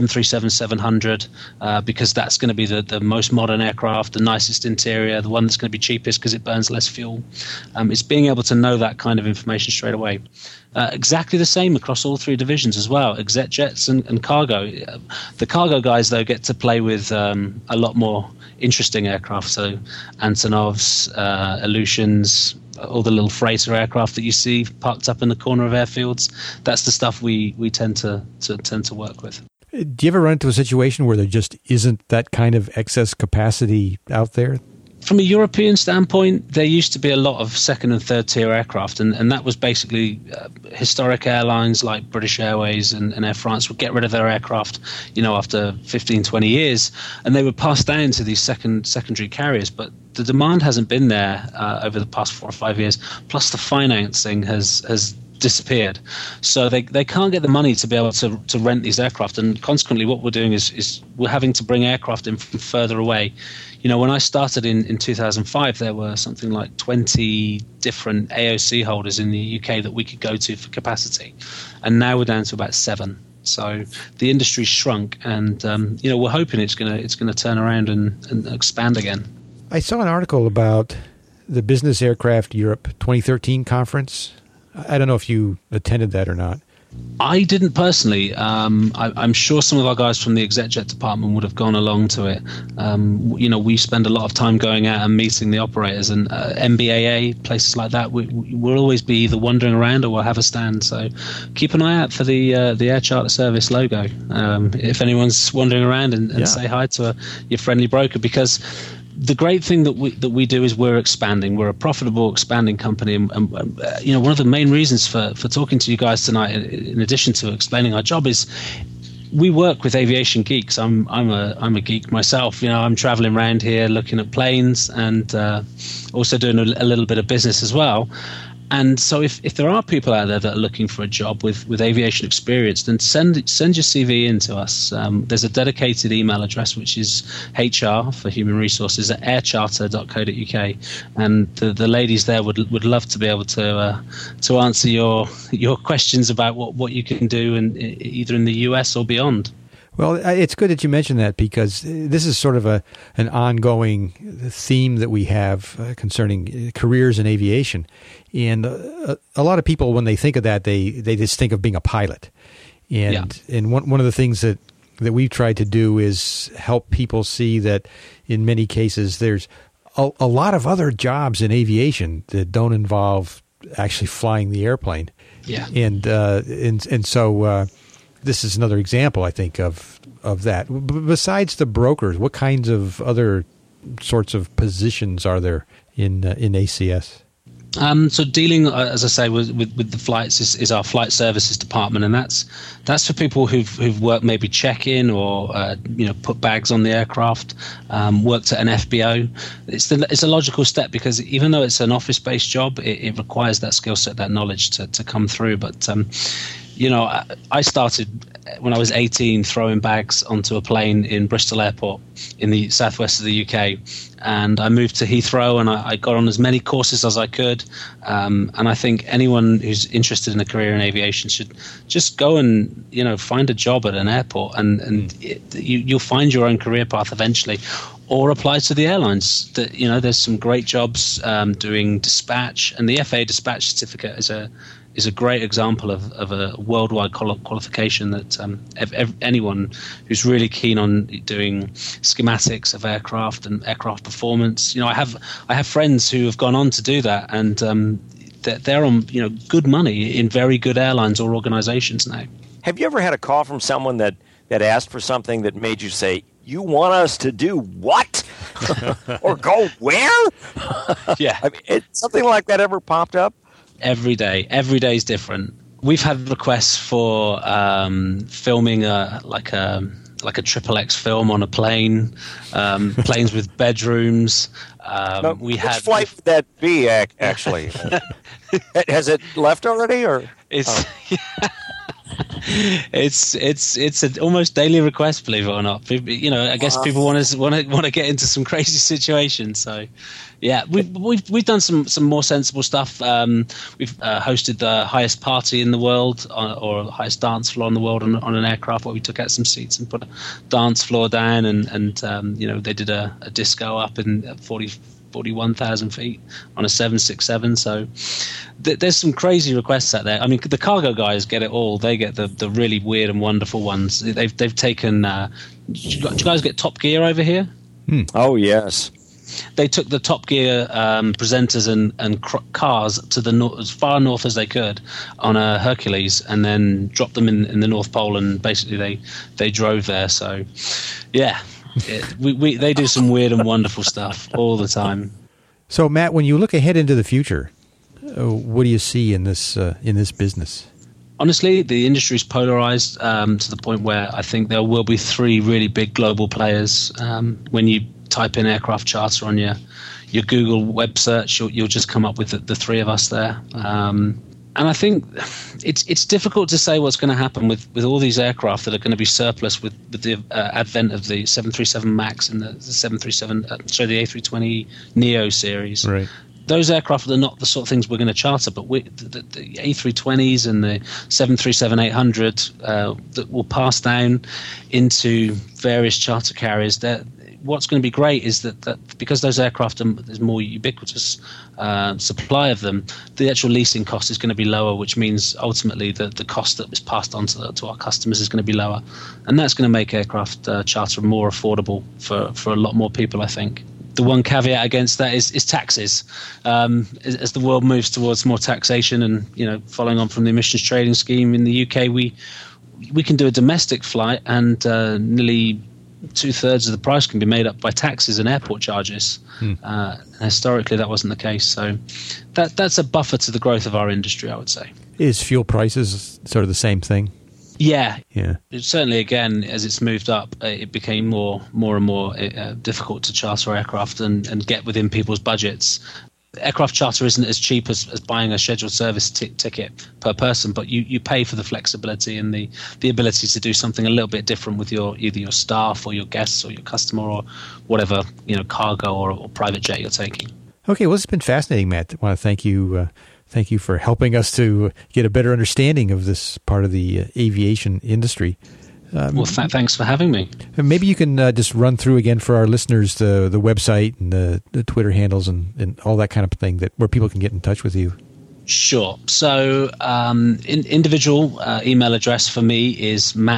737-700 because that's going to be the most modern aircraft, the nicest interior, the one that's going to be cheapest because it burns less fuel. It's being able to know that kind of information straight away. Exactly the same across all 3 divisions as well, exec jets and cargo. The cargo guys, though, get to play with a lot more interesting aircraft, so Antonovs, Aleutians, all the little freighter aircraft that you see parked up in the corner of airfields. That's the stuff we tend to work with. Do you ever run into a situation where there just isn't that kind of excess capacity out there? From a European standpoint, there used to be a lot of second and third tier aircraft, and that was basically historic airlines like British Airways and Air France would get rid of their aircraft, after 15, 20 years, and they would pass down to these secondary carriers. But the demand hasn't been there over the past 4 or 5 years, plus the financing has disappeared. So they can't get the money to be able to rent these aircraft, and consequently what we're doing is we're having to bring aircraft in from further away. When I started in 2005, there were something like 20 different AOC holders in the UK that we could go to for capacity, and now we're down to about 7. So the industry's shrunk, and we're hoping it's gonna turn around and expand again. I saw an article about the Business Aircraft Europe 2013 conference. I don't know if you attended that or not. I didn't personally. I'm sure some of our guys from the ExecJet department would have gone along to it. We spend a lot of time going out and meeting the operators, and MBAA, places like that. We'll always be either wandering around or we'll have a stand. So keep an eye out for the Air Charter Service logo. If anyone's wandering around and say hi to your friendly broker, because the great thing that we do is we're expanding. We're a profitable, expanding company, and one of the main reasons for talking to you guys tonight, in addition to explaining our job, is we work with aviation geeks. I'm a geek myself. I'm traveling around here looking at planes, and also doing a little bit of business as well. And so if there are people out there that are looking for a job with aviation experience, then send your CV in to us. There's a dedicated email address, which is HR for human resources at aircharter.co.uk, and the ladies there would love to be able to answer your questions about what you can do either in the US or beyond. Well, it's good that you mentioned that, because this is sort of an ongoing theme that we have concerning careers in aviation. And a lot of people, when they think of that, they just think of being a pilot. And one of the things that that we've tried to do is help people see that in many cases there's a lot of other jobs in aviation that don't involve actually flying the airplane. Yeah. And so this is another example, I think, of that. Besides the brokers, what kinds of other sorts of positions are there in ACS? So dealing, as I say, with the flights is our flight services department, and that's for people who've worked maybe check-in or put bags on the aircraft, worked at an FBO. It's a logical step because even though it's an office-based job, it requires that skill set, that knowledge to come through. But I started when I was 18 throwing bags onto a plane in Bristol Airport in the southwest of the UK, and I moved to Heathrow and I got on as many courses as I could, and I think anyone who's interested in a career in aviation should just go and find a job at an airport, and you'll find your own career path eventually, or apply to the airlines. There's some great jobs doing dispatch, and the FAA dispatch certificate is a great example of a worldwide qualification that anyone who's really keen on doing schematics of aircraft and aircraft performance. I have friends who have gone on to do that, and they're on good money in very good airlines or organizations now. Have you ever had a call from someone that asked for something that made you say, "You want us to do what?" or go where? Yeah. Something like that ever popped up? Every day is different. We've had requests for filming a XXX film on a plane, planes with bedrooms. Which flight would that be? Actually, has it left already, or It's an almost daily request, believe it or not. I guess people want to get into some crazy situations. So, yeah, we've done some more sensible stuff. We've hosted the highest party in the world, or the highest dance floor in the world on an aircraft, where we took out some seats and put a dance floor down, and they did a disco up in 41,000 feet on a 767. So there's some crazy requests out there. I mean, the cargo guys get it all. They get the really weird and wonderful ones. They've taken. Do you guys get Top Gear over here? Oh yes. They took the Top Gear presenters and cars to as far north as they could on a Hercules, and then dropped them in the North Pole, and basically they drove there. So, yeah. They do some weird and wonderful stuff all the time. So, Matt, when you look ahead into the future, what do you see in this business? Honestly, the industry is polarized to the point where I think there will be three really big global players. When you type in aircraft charter on your Google web search, you'll just come up with the three of us there. And I think it's difficult to say what's going to happen with all these aircraft that are going to be surplus with the advent of the 737 MAX and the the A320 Neo series. Right. Those aircraft are not the sort of things we're going to charter, but the A320s and the 737-800 that will pass down into various charter carriers. What's going to be great is that because those aircraft there's more ubiquitous supply of them, the actual leasing cost is going to be lower, which means ultimately the cost that was passed on to our customers is going to be lower, and that's going to make aircraft charter more affordable for a lot more people, I think. The one caveat against that is taxes. As the world moves towards more taxation, and following on from the emissions trading scheme in the UK, we can do a domestic flight, and nearly 2/3 of the price can be made up by taxes and airport charges. Historically, that wasn't the case. So that's a buffer to the growth of our industry, I would say. Is fuel prices sort of the same thing? Yeah. Certainly, again, as it's moved up, it became more and more difficult to charter aircraft and get within people's budgets. Aircraft charter isn't as cheap as buying a scheduled service ticket per person, but you pay for the flexibility and the ability to do something a little bit different with either your staff or your guests or your customer or whatever cargo or private jet you're taking. Okay, well, it's been fascinating, Matt. I want to thank you. Thank you for helping us to get a better understanding of this part of the aviation industry. Well, thanks for having me. Maybe you can just run through again for our listeners the website and the Twitter handles and all that kind of thing where people can get in touch with you. Sure. So individual email address for me is Matt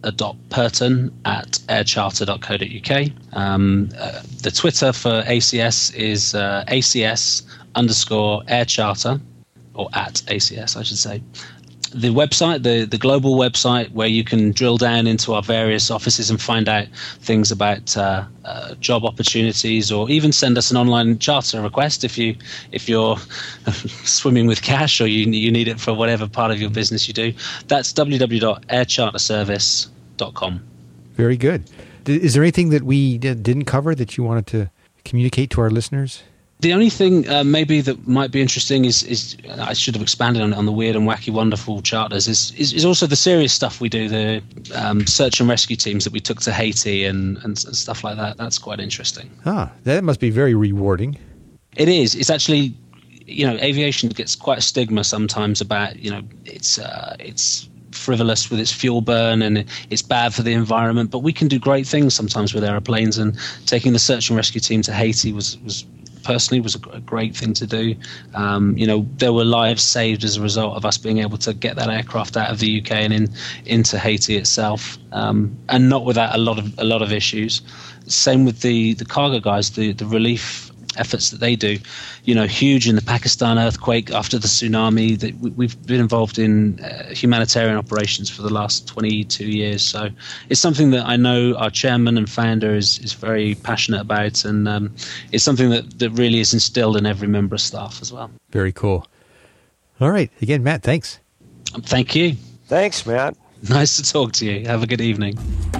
matt.perton@aircharter.co.uk. The Twitter for ACS is ACS_aircharter, or at ACS, I should say. The website, the global website, where you can drill down into our various offices and find out things about job opportunities, or even send us an online charter request if you're swimming with cash or you need it for whatever part of your business you do. That's www.aircharterservice.com. Very good. Is there anything that we didn't cover that you wanted to communicate to our listeners? The only thing maybe that might be interesting is I should have expanded on the weird and wacky, wonderful charters, is also the serious stuff we do, the search and rescue teams that we took to Haiti and stuff like that. That's quite interesting. That must be very rewarding. It is. It's actually, aviation gets quite a stigma sometimes about, it's frivolous with its fuel burn and it's bad for the environment, but we can do great things sometimes with aeroplanes, and taking the search and rescue team to Haiti was personally a great thing to do. There were lives saved as a result of us being able to get that aircraft out of the UK and into Haiti itself, and not without a lot of issues. Same with the cargo guys, the relief efforts that they do. Huge in the Pakistan earthquake after the tsunami. We've been involved in humanitarian operations for the last 22 years. So it's something that I know our chairman and founder is very passionate about, and it's something that really is instilled in every member of staff as well. Very cool. All right. Again, Matt, thanks. Thank you. Thanks, Matt. Nice to talk to you. Have a good evening.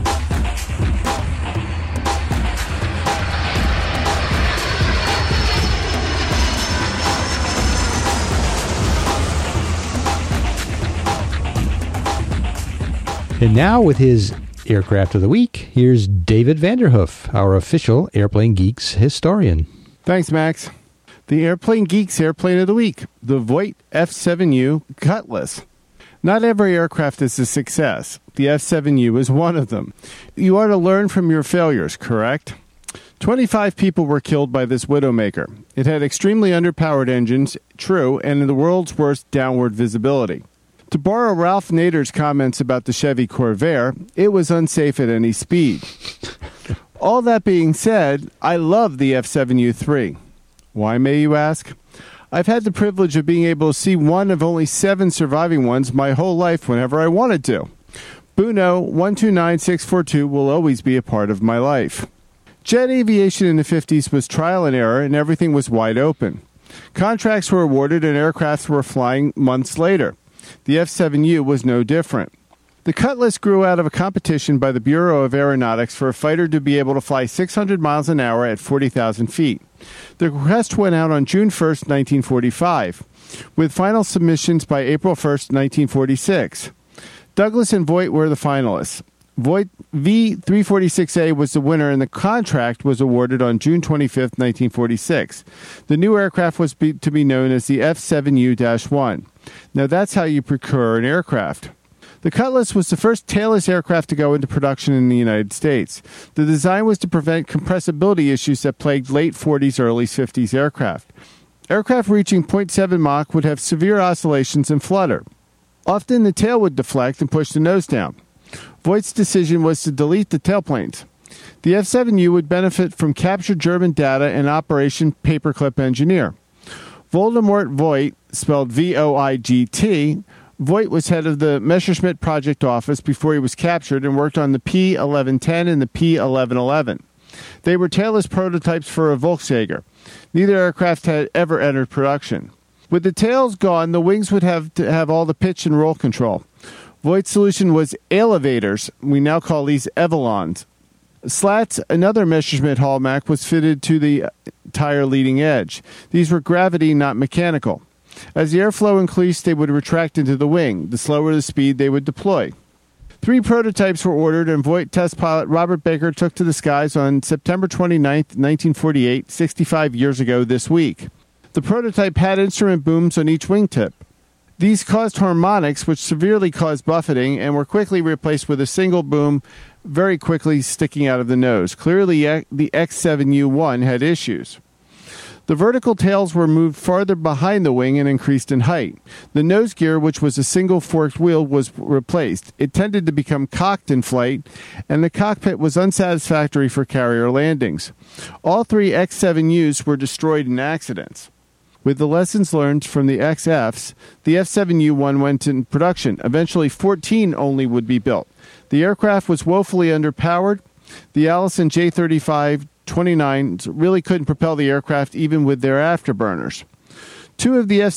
And now, with his Aircraft of the Week, here's David Vanderhoof, our official Airplane Geeks historian. Thanks, Max. The Airplane Geeks Airplane of the Week, the Voight F-7U Cutlass. Not every aircraft is a success. The F-7U is one of them. You are to learn from your failures, correct? 25 people were killed by this Widowmaker. It had extremely underpowered engines, true, and the world's worst downward visibility. To borrow Ralph Nader's comments about the Chevy Corvair, it was unsafe at any speed. All that being said, I love the F-7U-3. Why, may you ask? I've had the privilege of being able to see one of only 7 surviving ones my whole life whenever I wanted to. Buno 129642 will always be a part of my life. Jet aviation in the 50s was trial and error, and everything was wide open. Contracts were awarded and aircraft were flying months later. The F-7U was no different. The Cutlass grew out of a competition by the Bureau of Aeronautics for a fighter to be able to fly 600 miles an hour at 40,000 feet. The request went out on June 1, 1945, with final submissions by April 1, 1946. Douglas and Voight were the finalists. Voight V-346A was the winner, and the contract was awarded on June 25, 1946. The new aircraft was to be known as the F-7U-1. Now that's how you procure an aircraft. The Cutlass was the first tailless aircraft to go into production in the United States. The design was to prevent compressibility issues that plagued late 40s, early 50s aircraft. Aircraft reaching 0.7 Mach would have severe oscillations and flutter. Often the tail would deflect and push the nose down. Voight's decision was to delete the tailplanes. The F-7U would benefit from captured German data and Operation Paperclip Engineer. Voldemort Voigt, spelled V-O-I-G-T, Voigt was head of the Messerschmitt Project Office before he was captured and worked on the P-1110 and the P-1111. They were tailless prototypes for a Volksjager. Neither aircraft had ever entered production. With the tails gone, the wings would have to have all the pitch and roll control. Voight's solution was elevators. We now call these Evelons. Slats, another Messerschmitt hallmark, was fitted to the tire leading edge. These were gravity, not mechanical. As the airflow increased, they would retract into the wing. The slower the speed, they would deploy. 3 prototypes were ordered, and Voight test pilot Robert Baker took to the skies on September 29, 1948, 65 years ago this week. The prototype had instrument booms on each wingtip. These caused harmonics, which severely caused buffeting, and were quickly replaced with a single boom very quickly sticking out of the nose. Clearly, the X-7U-1 had issues. The vertical tails were moved farther behind the wing and increased in height. The nose gear, which was a single forked wheel, was replaced. It tended to become cocked in flight, and the cockpit was unsatisfactory for carrier landings. All three X-7Us were destroyed in accidents. With the lessons learned from the XFs, the F-7U-1 went in production. Eventually, 14 only would be built. The aircraft was woefully underpowered. The Allison J-35-29s really couldn't propel the aircraft even with their afterburners. Two of the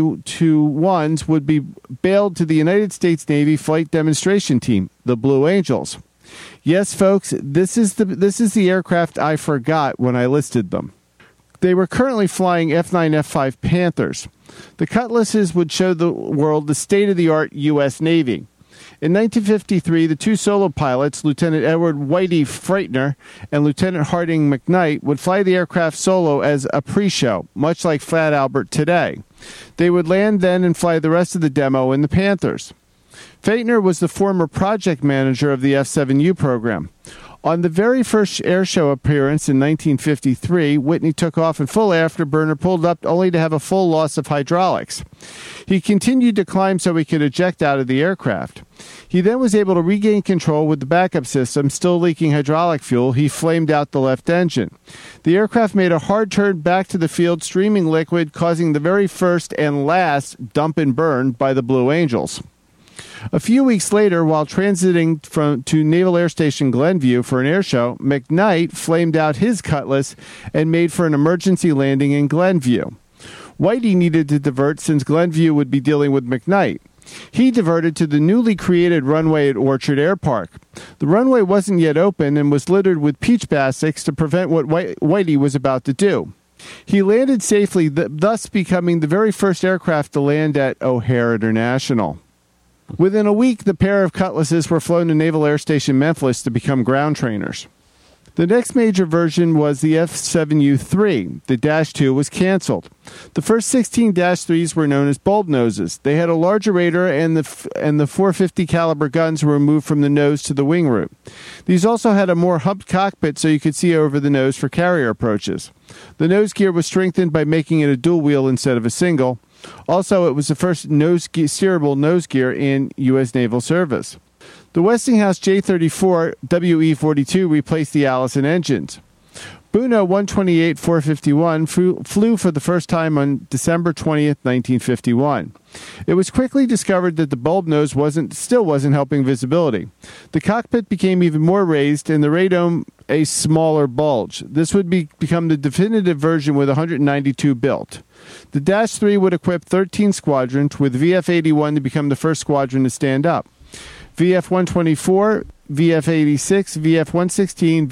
F-7U-1s would be bailed to the United States Navy Flight Demonstration Team, the Blue Angels. Yes, folks, this is the aircraft I forgot when I listed them. They were currently flying F-9, F-5 Panthers. The Cutlasses would show the world the state-of-the-art U.S. Navy. In 1953, the two solo pilots, Lieutenant Edward Whitey Freitner and Lieutenant Harding McKnight, would fly the aircraft solo as a pre-show, much like Fat Albert today. They would land then and fly the rest of the demo in the Panthers. Freitner was the former project manager of the F-7U program. On the very first airshow appearance in 1953, Whitney took off in full afterburner, pulled up only to have a full loss of hydraulics. He continued to climb so he could eject out of the aircraft. He then was able to regain control with the backup system still leaking hydraulic fuel. He flamed out the left engine. The aircraft made a hard turn back to the field, streaming liquid, causing the very first and last dump and burn by the Blue Angels. A few weeks later, while transiting to Naval Air Station Glenview for an airshow, McKnight flamed out his Cutlass and made for an emergency landing in Glenview. Whitey needed to divert since Glenview would be dealing with McKnight. He diverted to the newly created runway at Orchard Air Park. The runway wasn't yet open and was littered with peach baskets to prevent what Whitey was about to do. He landed safely, thus becoming the very first aircraft to land at O'Hare International. Within a week, the pair of Cutlasses were flown to Naval Air Station Memphis to become ground trainers. The next major version was the F-7U-3. The Dash 2 was canceled. The first 16 Dash 3s were known as bulb noses. They had a larger radar, and the .450 caliber guns were moved from the nose to the wing root. These also had a more humped cockpit so you could see over the nose for carrier approaches. The nose gear was strengthened by making it a dual wheel instead of a single. Also, it was the first steerable nose gear in U.S. Naval service. The Westinghouse J-34 WE-42 replaced the Allison engines. Buno 128-451 flew for the first time on December 20th, 1951. It was quickly discovered that the bulb nose still wasn't helping visibility. The cockpit became even more raised and the radome a smaller bulge. This would become the definitive version with 192 built. The Dash 3 would equip 13 squadrons, with VF-81 to become the first squadron to stand up. VF-124, VF-86, VF-116,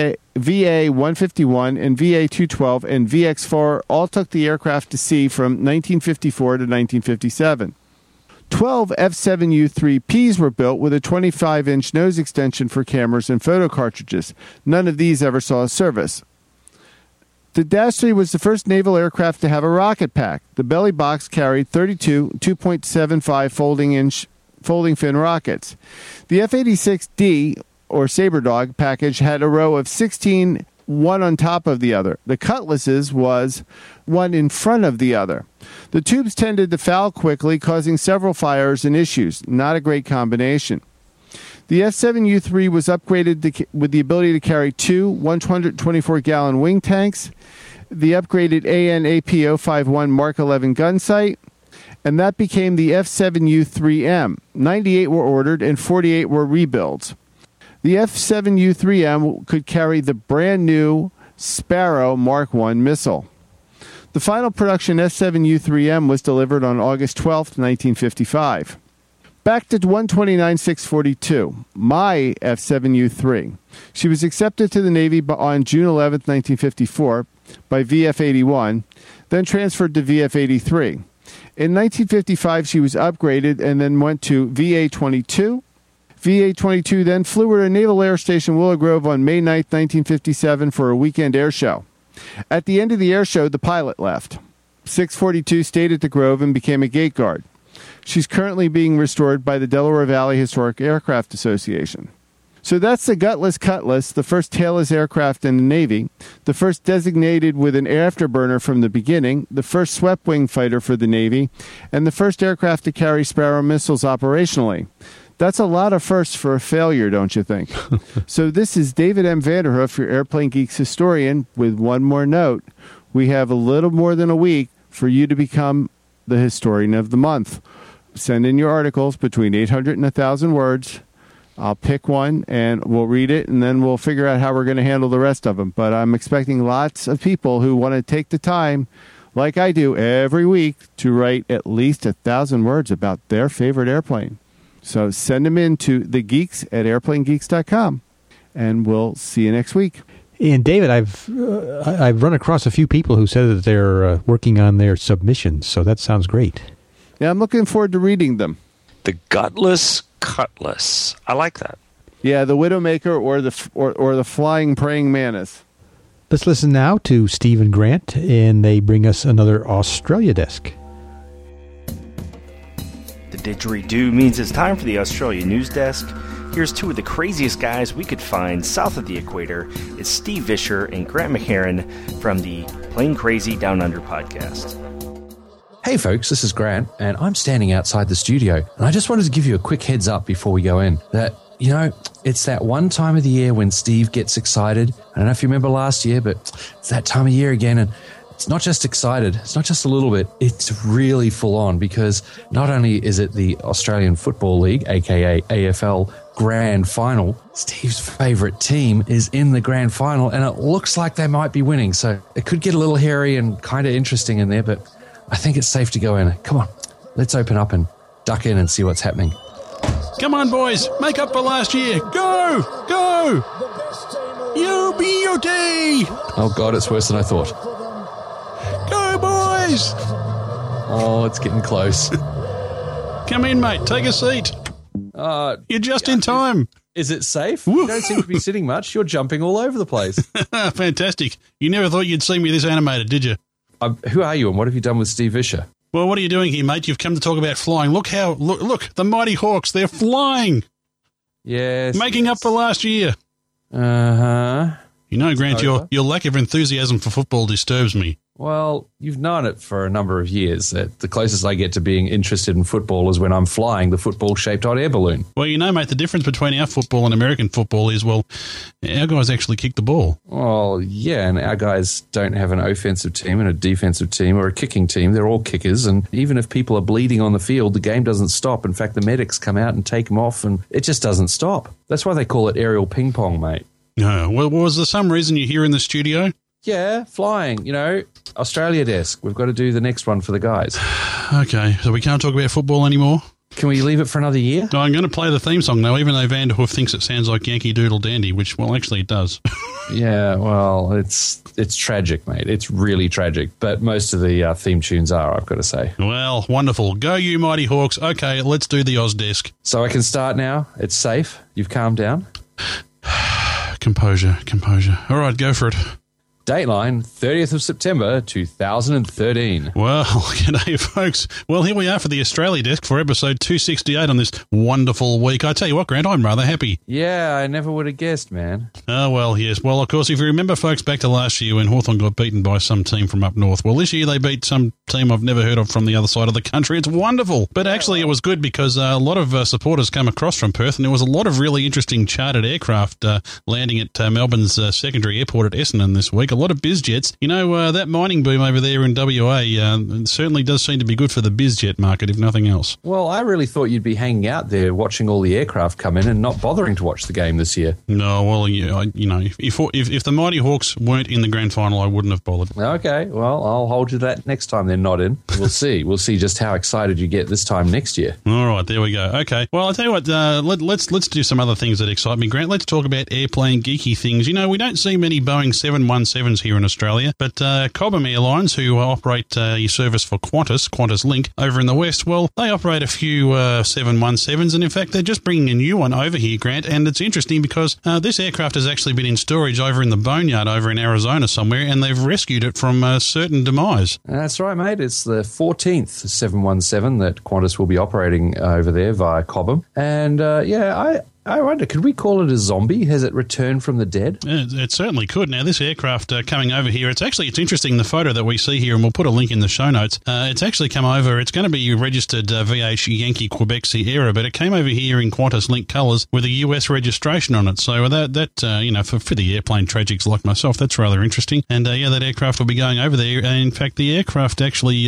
VA-151, and VA-212, and VX-4 all took the aircraft to sea from 1954 to 1957. 12 F-7U-3Ps were built with a 25-inch nose extension for cameras and photo cartridges. None of these ever saw service. The Dash 3 was the first naval aircraft to have a rocket pack. The belly box carried 32 2.75 folding fin rockets. The F-86D, or Sabre Dog, package had a row of 16, one on top of the other. The Cutlasses was one in front of the other. The tubes tended to foul quickly, causing several fires and issues. Not a great combination. The F-7U-3 was upgraded with the ability to carry two 124-gallon wing tanks, the upgraded AN/AP-051 Mark 11 gun sight, and that became the F-7U-3M. 98 were ordered and 48 were rebuilds. The F-7U-3M could carry the brand new Sparrow Mark I missile. The final production F-7U-3M was delivered on August 12, 1955. Back to 129-642, my F-7U-3. She was accepted to the Navy on June 11, 1954 by VF-81, then transferred to VF-83. In 1955, she was upgraded and then went to VA-22. VA-22 then flew her to Naval Air Station Willow Grove on May 9, 1957 for a weekend air show. At the end of the air show, the pilot left. 642 stayed at the Grove and became a gate guard. She's currently being restored by the Delaware Valley Historic Aircraft Association. So that's the Gutless Cutlass, the first tailless aircraft in the Navy, the first designated with an afterburner from the beginning, the first swept-wing fighter for the Navy, and the first aircraft to carry Sparrow missiles operationally. That's a lot of firsts for a failure, don't you think? So this is David M. Vanderhoof, your Airplane Geeks historian, with one more note. We have a little more than a week for you to become the historian of the month. Send in your articles between 800 and 1,000 words. I'll pick one, and we'll read it, and then we'll figure out how we're going to handle the rest of them. But I'm expecting lots of people who want to take the time, like I do every week, to write at least 1,000 words about their favorite airplane. So send them in to thegeeks@airplanegeeks.com, and we'll see you next week. And David, I've run across a few people who said that they're working on their submissions, so that sounds great. Yeah, I'm looking forward to reading them. The Gutless Cutlass. I like that. Yeah, the Widowmaker or the Flying Praying Mantis. Let's listen now to Steve and Grant, and they bring us another Australia desk. The didgeridoo means it's time for the Australia News Desk. Here's two of the craziest guys we could find south of the equator. It's Steve Visscher and Grant McHerron from the Plane Crazy Down Under podcast. Hey folks, this is Grant, and I'm standing outside the studio, and I just wanted to give you a quick heads up before we go in that, you know, it's that one time of the year when Steve gets excited. I don't know if you remember last year, but it's that time of year again, and it's not just excited, it's not just a little bit, it's really full on, because not only is it the Australian Football League, aka AFL, Grand Final, Steve's favourite team is in the Grand Final, and it looks like they might be winning, so it could get a little hairy and kind of interesting in there, but I think it's safe to go in. Come on, let's open up and duck in and see what's happening. Come on, boys. Make up for last year. Go! Go! You beauty! Oh, God, it's worse than I thought. Go, boys! Oh, it's getting close. Come in, mate. Take a seat. You're just in time. Is it safe? You don't seem to be sitting much. You're jumping all over the place. Fantastic. You never thought you'd see me this animated, did you? Who are you and what have you done with Steve Visscher? Well, what are you doing here, mate? You've come to talk about flying. Look, the Mighty Hawks, they're flying. Yes. Making up for last year. Uh-huh. You know, Grant, your lack of enthusiasm for football disturbs me. Well, you've known it for a number of years. The closest I get to being interested in football is when I'm flying the football-shaped hot air balloon. Well, you know, mate, the difference between our football and American football is, well, our guys actually kick the ball. Well, yeah, and our guys don't have an offensive team and a defensive team or a kicking team. They're all kickers, and even if people are bleeding on the field, the game doesn't stop. In fact, the medics come out and take them off, and it just doesn't stop. That's why they call it aerial ping pong, mate. No, well, was there some reason you're here in the studio? Yeah, flying, you know, Australia desk. We've got to do the next one for the guys. Okay, so we can't talk about football anymore? Can we leave it for another year? No, I'm going to play the theme song, though, even though Vanderhoof thinks it sounds like Yankee Doodle Dandy, which, well, actually it does. Yeah, well, it's tragic, mate. It's really tragic. But most of the theme tunes are, I've got to say. Well, wonderful. Go, you Mighty Hawks. Okay, let's do the Oz desk. So I can start now? It's safe? You've calmed down? Composure. All right, go for it. Dateline, 30th of September, 2013. Well, g'day, folks. Well, here we are for the Australia Desk for episode 268 on this wonderful week. I tell you what, Grant, I'm rather happy. Yeah, I never would have guessed, man. Oh, well, yes. Well, of course, if you remember, folks, back to last year when Hawthorn got beaten by some team from up north. Well, this year they beat some team I've never heard of from the other side of the country. It's wonderful. But actually, it was good because a lot of supporters come across from Perth, and there was a lot of really interesting chartered aircraft landing at Melbourne's secondary airport at Essendon this week. A lot of BizJets. You know, that mining boom over there in WA certainly does seem to be good for the BizJet market, if nothing else. Well, I really thought you'd be hanging out there watching all the aircraft come in and not bothering to watch the game this year. No, well, you know, if the Mighty Hawks weren't in the grand final, I wouldn't have bothered. Okay, well, I'll hold you to that next time they're not in. We'll see. We'll see just how excited you get this time next year. All right, there we go. Okay, well, I'll tell you what, let's do some other things that excite me, Grant. Let's talk about airplane geeky things. You know, we don't see many Boeing 717s here in Australia, but Cobham Airlines, who operate a service for Qantas Link over in the west, well, they operate a few 717s, and in fact, they're just bringing a new one over here, Grant, and it's interesting because this aircraft has actually been in storage over in the Boneyard over in Arizona somewhere, and they've rescued it from a certain demise. That's right, mate. It's the 14th 717 that Qantas will be operating over there via Cobham, and I wonder, could we call it a zombie? Has it returned from the dead? It certainly could. Now, this aircraft coming over here, it's interesting, the photo that we see here, and we'll put a link in the show notes. It's actually come over. It's going to be registered VH Yankee Quebec Sierra, but it came over here in Qantas Link colours with a US registration on it. So for the airplane tragics like myself, that's rather interesting. And that aircraft will be going over there. And in fact, the aircraft actually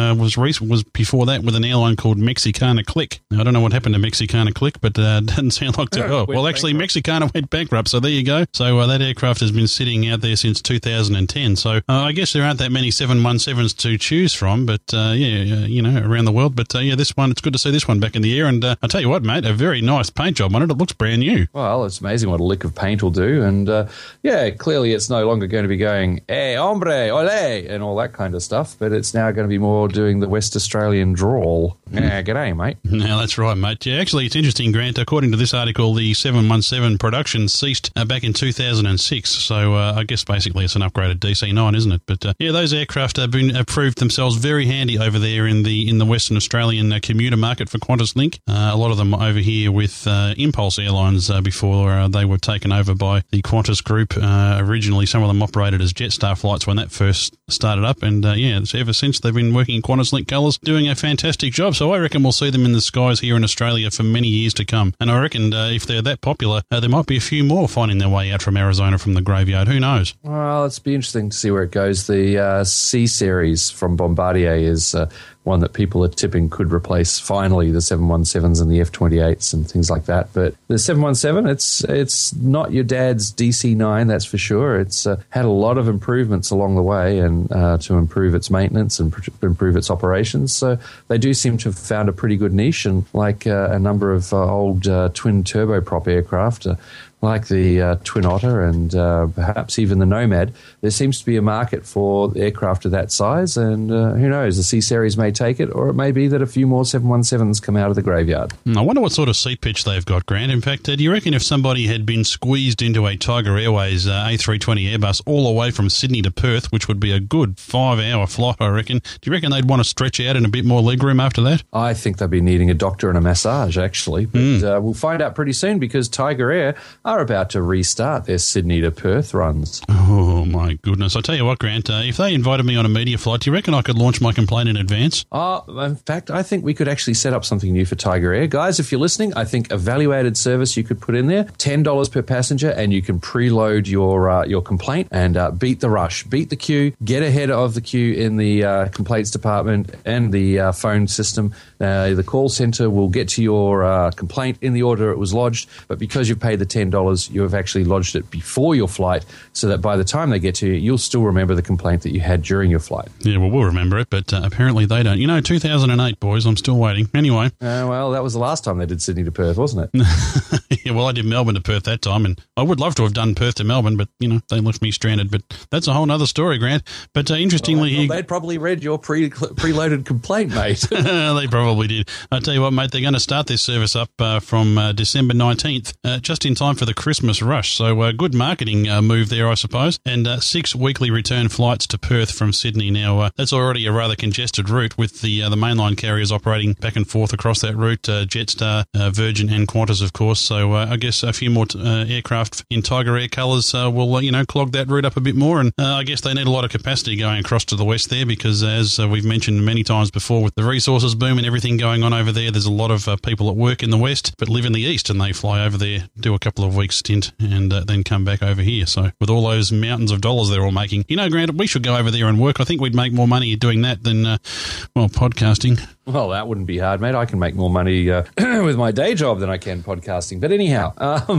was before that with an airline called Mexicana Click. Now, I don't know what happened to Mexicana Click, but it doesn't sound like actually, Mexicana went bankrupt, so there you go. So that aircraft has been sitting out there since 2010. So I guess there aren't that many 717s to choose from, but around the world. But this one, it's good to see this one back in the air. And I tell you what, mate, a very nice paint job on it. It looks brand new. Well, it's amazing what a lick of paint will do. And clearly it's no longer going to be going, hey, hombre, ole, and all that kind of stuff, but it's now going to be more doing the West Australian drawl. G'day, mate. No, that's right, mate. Yeah, actually, it's interesting, Grant. According to this article, the 717 production ceased back in 2006. So I guess basically it's an upgraded DC-9, isn't it? But those aircraft have proved themselves very handy over there in the Western Australian commuter market for Qantas Link. A lot of them over here with Impulse Airlines before they were taken over by the Qantas Group. Originally, some of them operated as Jetstar flights when that first started up. And ever since they've been working in Qantas Link colours, doing a fantastic job. So I reckon we'll see them in the skies here in Australia for many years to come. And I reckon if they're that popular, there might be a few more finding their way out from Arizona from the graveyard. Who knows? Well, it's be interesting to see where it goes. The C-Series from Bombardier is one that people are tipping could replace finally the 717s and the F-28s and things like that. But the 717, it's not your dad's DC-9, that's for sure. It's had a lot of improvements along the way and to improve its maintenance and improve its operations. So they do seem to have found a pretty good niche, and like a number of old twin turboprop aircraft, like the Twin Otter and perhaps even the Nomad, there seems to be a market for aircraft of that size, and who knows, the C-Series may take it, or it may be that a few more 717s come out of the graveyard. I wonder what sort of seat pitch they've got, Grant. In fact, do you reckon if somebody had been squeezed into a Tiger Airways A320 Airbus all the way from Sydney to Perth, which would be a good 5-hour flight, I reckon, do you reckon they'd want to stretch out in a bit more legroom after that? I think they'd be needing a doctor and a massage, actually. But we'll find out pretty soon, because Tiger Air are about to restart their Sydney to Perth runs. Oh, my goodness. I tell you what, Grant, if they invited me on a media flight, do you reckon I could launch my complaint in advance? In fact, I think we could actually set up something new for Tiger Air. Guys, if you're listening, I think a value-added service you could put in there, $10 per passenger, and you can preload your complaint and beat the rush, beat the queue, get ahead of the queue in the complaints department and the phone system. The call centre will get to your complaint in the order it was lodged, but because you've paid the $10, you have actually lodged it before your flight, so that by the time they get to you, you'll still remember the complaint that you had during your flight. Yeah, well, we'll remember it, but apparently they don't. 2008, boys, I'm still waiting. Anyway. Well, that was the last time they did Sydney to Perth, wasn't it? Yeah, well, I did Melbourne to Perth that time, and I would love to have done Perth to Melbourne, but, they left me stranded. But that's a whole other story, Grant. But interestingly... they'd probably read your preloaded complaint, mate. They probably did. I tell you what, mate, they're going to start this service up from December 19th, just in time for the Christmas rush. So good marketing move there, I suppose. And 6 weekly return flights to Perth from Sydney. Now, that's already a rather congested route with the mainline carriers operating back and forth across that route, Jetstar, Virgin and Qantas, of course. So I guess a few more aircraft in Tiger Air colours will, clog that route up a bit more. And I guess they need a lot of capacity going across to the west there, because as we've mentioned many times before, with the resources boom and everything going on over there's a lot of people that work in the west but live in the east, and they fly over there, do a couple of weeks stint, and then come back over here. So with all those mountains of dollars they're all making, Grant, we should go over there and work. I think we'd make more money doing that than, podcasting. Well, that wouldn't be hard, mate. I can make more money with my day job than I can podcasting. But anyhow,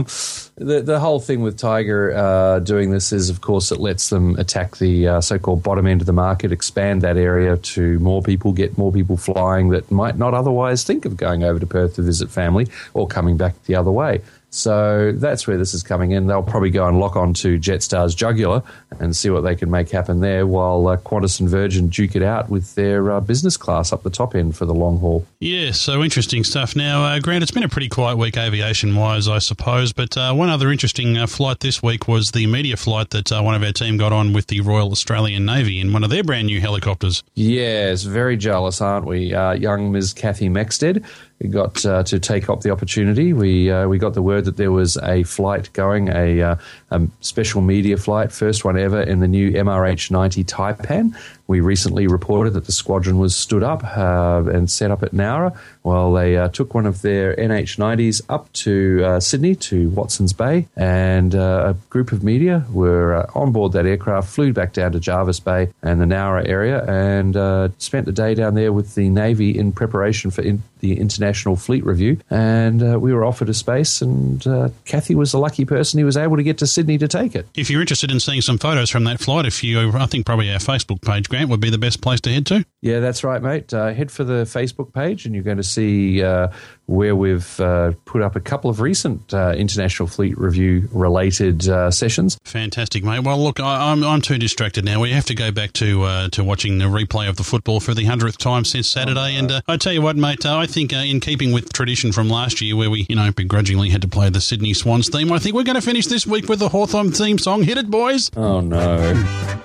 the whole thing with Tiger doing this is, of course, it lets them attack the so-called bottom end of the market, expand that area to more people, get more people flying that might not otherwise think of going over to Perth to visit family or coming back the other way. So that's where this is coming in. They'll probably go and lock on to Jetstar's jugular and see what they can make happen there, while Qantas and Virgin duke it out with their business class up the top end for the long haul. Yeah, so interesting stuff. Now, Grant, it's been a pretty quiet week aviation-wise, I suppose, but one other interesting flight this week was the media flight that one of our team got on with the Royal Australian Navy in one of their brand new helicopters. Yes, very jealous, aren't we? Young Ms. Kathy Mexted, got to take up the opportunity. We got the word that there was a flight going, a special media flight, first one ever in the new MRH-90 Taipan. We recently reported that the squadron was stood up and set up at Nowra. Well, they took one of their NH-90s up to Sydney, to Watson's Bay, and a group of media were on board that aircraft, flew back down to Jervis Bay and the Nowra area, and spent the day down there with the Navy in preparation for the International Fleet Review. And we were offered a space, and Kathy was the lucky person who was able to get to Sydney to take it. If you're interested in seeing some photos from that flight, I think probably our Facebook page, Grant, would be the best place to head to. Yeah, that's right, mate. Head for the Facebook page, and you're going to see where we've put up a couple of recent International Fleet Review related sessions. Fantastic, mate. Well, look, I'm too distracted now. We have to go back to watching the replay of the football for the 100th time since Saturday. And I tell you what, mate, I think in keeping with tradition from last year, where we begrudgingly had to play the Sydney Swans theme, I think we're going to finish this week with the Hawthorn theme song. Hit it, boys. Oh no.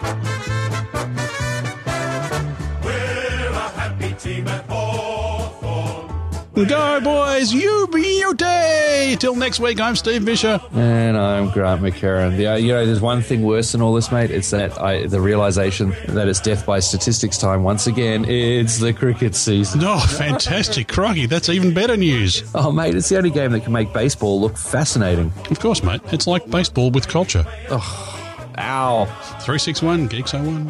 Go, boys! You beauty! Till next week, I'm Steve Vischer. And I'm Grant McHerron. There's one thing worse than all this, mate. It's that the realisation that it's death by statistics time once again. It's the cricket season. Oh, fantastic. Crikey, that's even better news. Oh, mate, it's the only game that can make baseball look fascinating. Of course, mate. It's like baseball with culture. Oh, ow. 361, Geeks 01.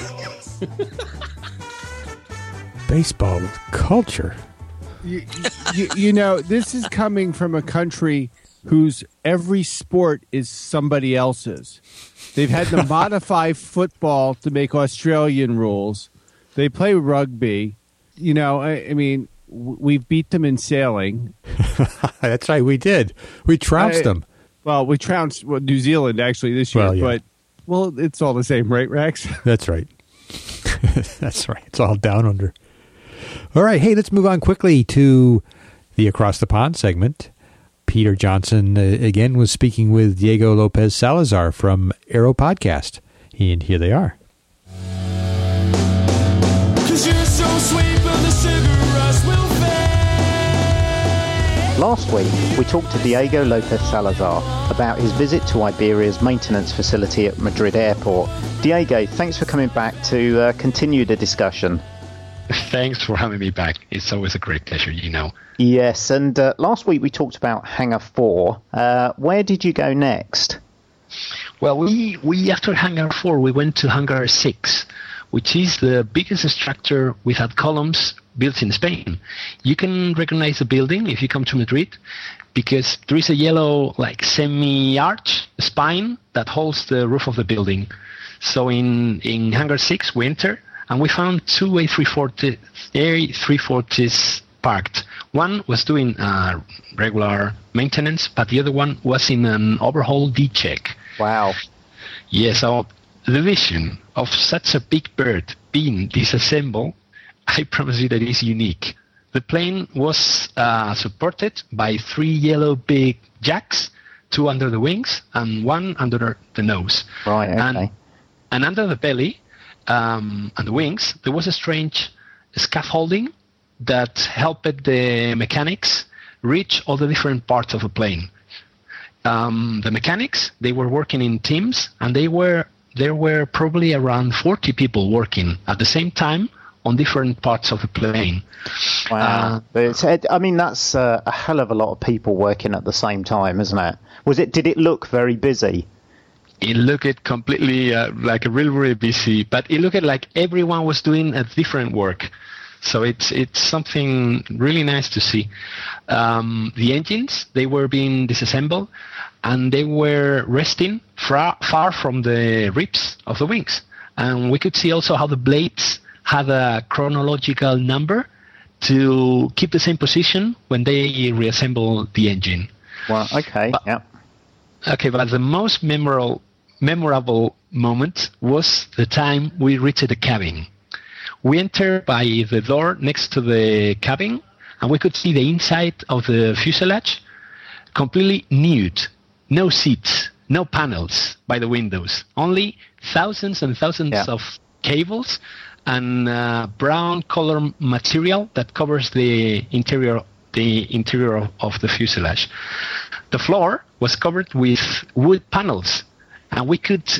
Baseball with culture. You know, this is coming from a country whose every sport is somebody else's. They've had to modify football to make Australian rules. They play rugby. You know, I mean, we beat them in sailing. That's right, we did. We trounced them. Well, we trounced New Zealand actually this year, but it's all the same, right, Rex? That's right. That's right. It's all down under. All right, hey, let's move on quickly to the Across the Pond segment. Peter Johnson, again, was speaking with Diego Lopez Salazar from Aero Podcast. And here they are. 'Cause you're so sweet, but the sugar rush will fade. Last week, we talked to Diego Lopez Salazar about his visit to Iberia's maintenance facility at Madrid Airport. Diego, thanks for coming back to continue the discussion. Thanks for having me back. It's always a great pleasure, you know. Yes, and last week we talked about Hangar 4. Where did you go next? Well, we after Hangar 4, we went to Hangar 6, which is the biggest structure without columns built in Spain. You can recognize the building if you come to Madrid, because there is a yellow, like, semi-arch spine that holds the roof of the building. So in Hangar 6, we enter, and we found two A340s parked. One was doing regular maintenance, but the other one was in an overhaul D-check. Wow. Yes, so the vision of such a big bird being disassembled, I promise you that is unique. The plane was supported by 3 yellow big jacks, 2 under the wings and 1 under the nose. Right, okay. And under the belly and the wings, there was a strange scaffolding that helped the mechanics reach all the different parts of the plane. The mechanics, they were working in teams, and there were probably around 40 people working at the same time on different parts of the plane. Wow. That's a hell of a lot of people working at the same time, isn't it? Did it look very busy? It looked completely like really busy, but it looked like everyone was doing a different work. So it's something really nice to see. The engines, they were being disassembled, and they were resting far from the ribs of the wings. And we could see also how the blades had a chronological number to keep the same position when they reassemble the engine. Well, okay, yeah. Okay, but the most memorable moment was the time we reached the cabin. We entered by the door next to the cabin, and we could see the inside of the fuselage completely nude. No seats, no panels by the windows. Only thousands and thousands of cables and brown color material that covers the interior the interior of the fuselage. The floor was covered with wood panels, and we could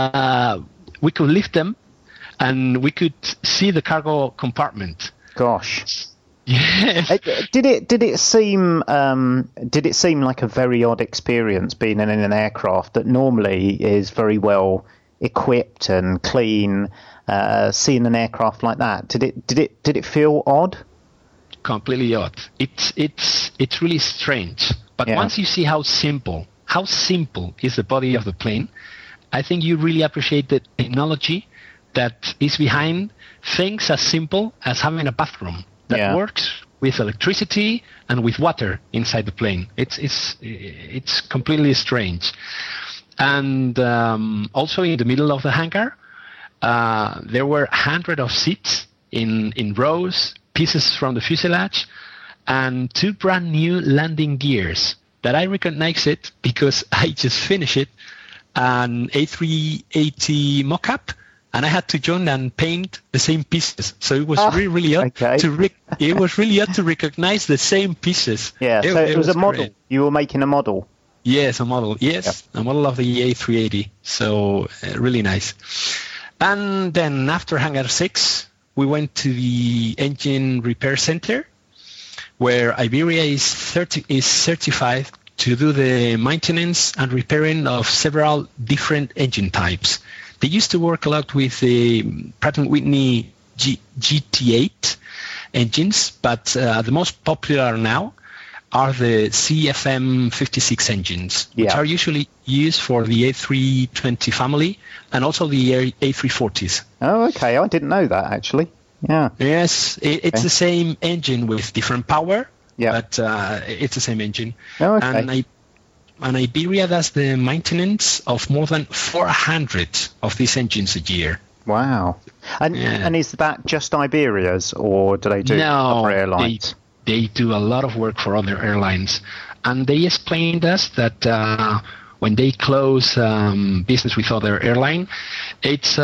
lift them, and we could see the cargo compartment. Gosh. Yeah. Did it seem like a very odd experience being in an aircraft that normally is very well equipped and clean? Seeing an aircraft like that, did it feel odd? Completely odd. It's really strange. But once you see how simple is the body of the plane, I think you really appreciate the technology that is behind things as simple as having a bathroom that works with electricity and with water inside the plane. It's completely strange. And also in the middle of the hangar, there were hundreds of seats in rows, pieces from the fuselage, and 2 brand new landing gears that I recognize it because I just finished it, an A380 mock-up, and I had to join and paint the same pieces. So it was really odd it was really odd to recognize the same pieces. Yeah, so it was a model. Great. You were making a model. Yes, a model. Yes, a model of the A380. So really nice. And then after Hangar 6, we went to the engine repair center, where Iberia is certified to do the maintenance and repairing of several different engine types. They used to work a lot with the Pratt & Whitney GT8 engines, but the most popular now are the CFM56 engines, which are usually used for the A320 family and also the A340s. Oh, okay. I didn't know that, actually. Yeah. Yes, it's the same engine with different power, but it's the same engine. Oh, okay. And Iberia does the maintenance of more than 400 of these engines a year. Wow. And is that just Iberia's, or do they do other airlines? They do a lot of work for other airlines. And they explained us that when they close business with other airline, it's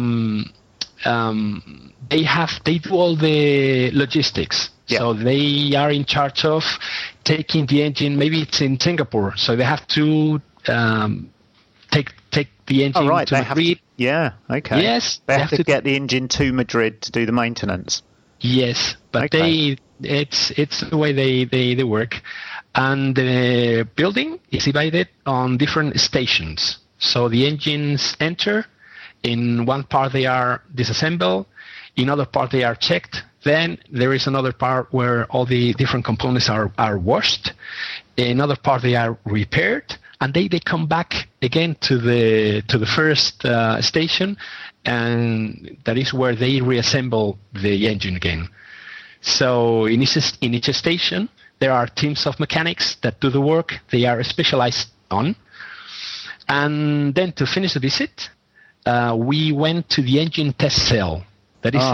they do all the logistics. Yeah. So they are in charge of taking the engine. Maybe it's in Singapore, so they have to take the engine to Madrid. Okay. Yes, they have to get the engine to Madrid to do the maintenance. Yes, but it's the way they work. And the building is divided on different stations. So the engines enter. In one part they are disassembled. In other part they are checked. Then there is another part where all the different components are washed. In another part they are repaired. And they come back again to the first station, and that is where they reassemble the engine again. So in each station there are teams of mechanics that do the work they are specialized on. And then to finish the visit, we went to the engine test cell. That is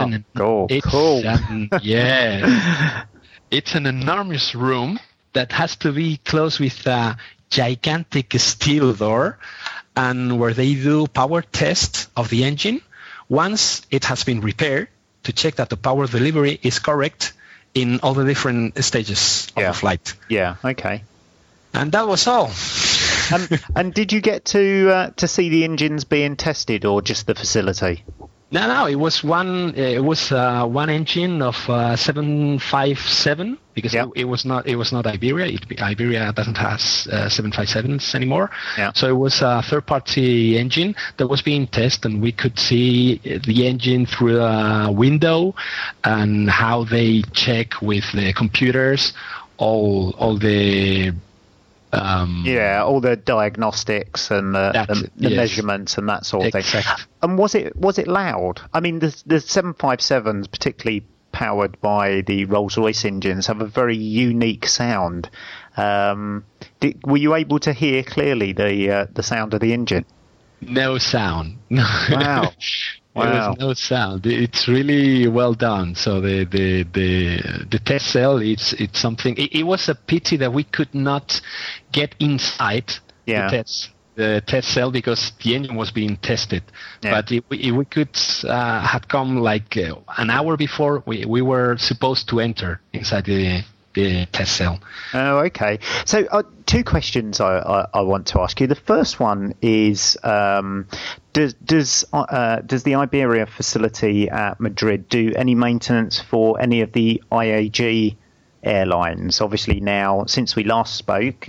it's an enormous room that has to be closed with a gigantic steel door, and where they do power test of the engine once it has been repaired to check that the power delivery is correct in all the different stages of the flight. Yeah, okay. And that was all. And did you get to see the engines being tested, or just the facility? No. It was one. It was one engine of 757 because it was not Iberia. Iberia doesn't have 757s anymore. Yeah. So it was a third-party engine that was being tested, and we could see the engine through a window and how they check with the computers all the. All the diagnostics and the measurements and that sort of thing. And was it loud? I mean, the 757s, particularly powered by the Rolls-Royce engines, have a very unique sound. Were you able to hear clearly the sound of the engine? No sound. Wow. There was no sound. It's really well done. So the test cell, it's something. It was a pity that we could not get inside the test cell because the engine was being tested. Yeah. But if we could have come like an hour before, we were supposed to enter inside the the test cell. Oh, okay. So 2 questions I want to ask you. The first one is, does the Iberia facility at Madrid do any maintenance for any of the IAG airlines? Obviously now, since we last spoke,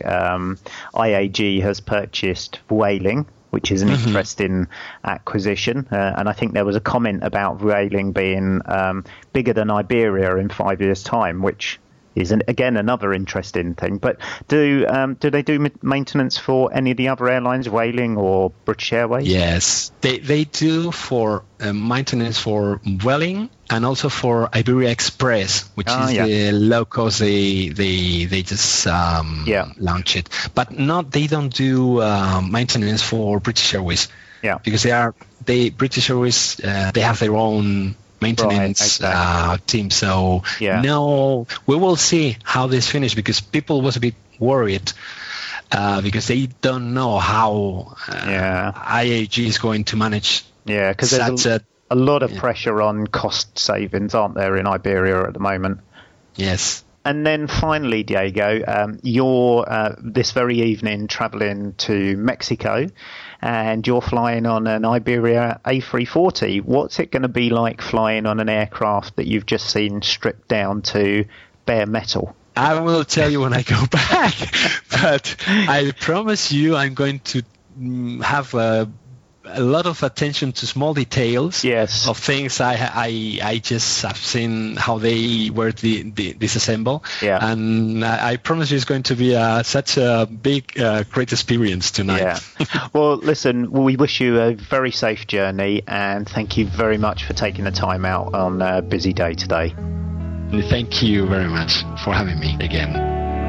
IAG has purchased Vueling, which is an interesting acquisition. And I think there was a comment about Vueling being bigger than Iberia in 5 years' time, which is again another interesting thing. But do they do maintenance for any of the other airlines, Vueling or British Airways? Yes, they do for maintenance for Vueling and also for Iberia Express, which is the low cost they just launched it. But they don't do maintenance for British Airways. Yeah, because British Airways they have their own maintenance team. So no, we will see how this finishes, because people was a bit worried because they don't know how IAG is going to manage. Yeah, because there's a lot of pressure on cost savings, aren't there, in Iberia at the moment? Yes. And then finally, Diego, you're this very evening travelling to Mexico, and you're flying on an Iberia A340. What's it going to be like flying on an aircraft that you've just seen stripped down to bare metal? I will tell you when I go back, but I promise you I'm going to have a lot of attention to small details of things I just have seen how they were disassembled. Yeah. And I promise you it's going to be such a big, great experience tonight. Yeah. Well, listen, we wish you a very safe journey, and thank you very much for taking the time out on a busy day today. Thank you very much for having me again.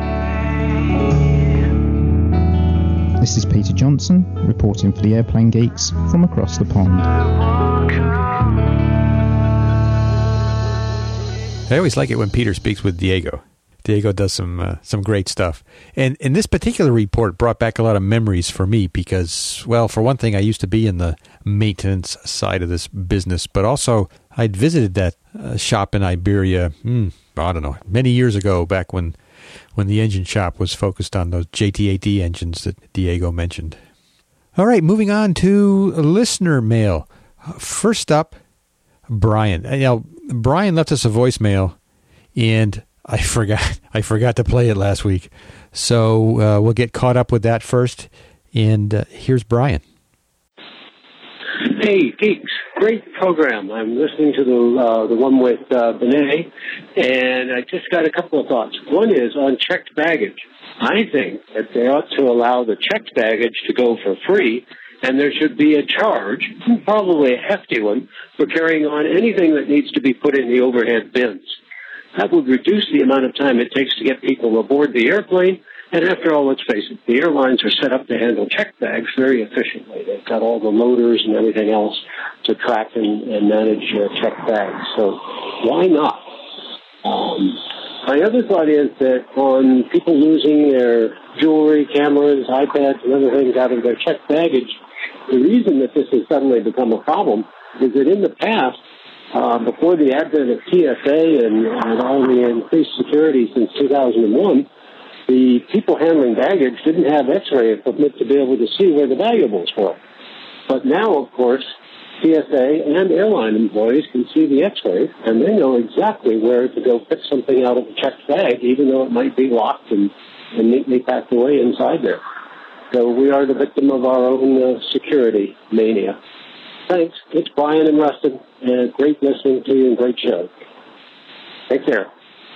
This is Peter Johnson, reporting for the Airplane Geeks from across the pond. I always like it when Peter speaks with Diego. Diego does some great stuff. And this particular report brought back a lot of memories for me because, well, for one thing, I used to be in the maintenance side of this business, but also I'd visited that shop in Iberia, I don't know, many years ago, back when the engine shop was focused on those JT8D engines that Diego mentioned. All right, moving on to listener mail. First up, Brian. Brian left us a voicemail, and I forgot to play it last week. So we'll get caught up with that first. And here's Brian. Hey, geeks. Great program. I'm listening to the one with Benet, and I just got a couple of thoughts. One is on checked baggage. I think that they ought to allow the checked baggage to go for free, and there should be a charge, probably a hefty one, for carrying on anything that needs to be put in the overhead bins. That would reduce the amount of time it takes to get people aboard the airplane. And after all, let's face it, the airlines are set up to handle checked bags very efficiently. They've got all the loaders and everything else to track and manage checked bags. So why not? My other thought is that on people losing their jewelry, cameras, iPads, and other things out of their checked baggage, the reason that this has suddenly become a problem is that in the past, before the advent of TSA and all the increased security since 2001, the people handling baggage didn't have X-ray equipment to be able to see where the valuables were. But now, of course, TSA and airline employees can see the X-rays, and they know exactly where to go pick something out of a checked bag, even though it might be locked and neatly packed away inside there. So we are the victim of our own security mania. Thanks. It's Brian and Rustin, and great listening to you and great show. Take care.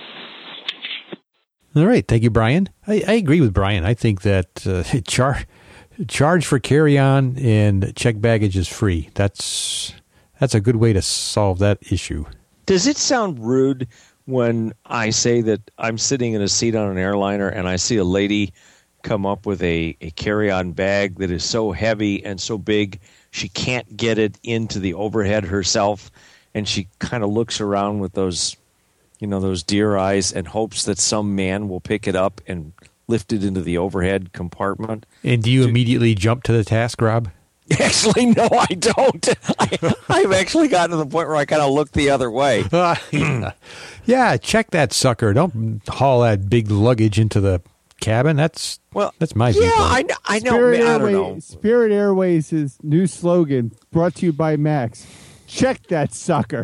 All right. Thank you, Brian. I agree with Brian. I think that charge for carry-on and check baggage is free. That's a good way to solve that issue. Does it sound rude when I say that I'm sitting in a seat on an airliner and I see a lady come up with a carry-on bag that is so heavy and so big she can't get it into the overhead herself, and she kind of looks around with those deer eyes and hopes that some man will pick it up and lift it into the overhead compartment? And do you immediately jump to the task, Rob? Actually, no, I don't. I've actually gotten to the point where I kind of look the other way. Yeah, check that sucker. Don't haul that big luggage into the cabin. That's my viewpoint. I know. I don't know. Spirit Airways' new slogan, brought to you by Max. Check that sucker.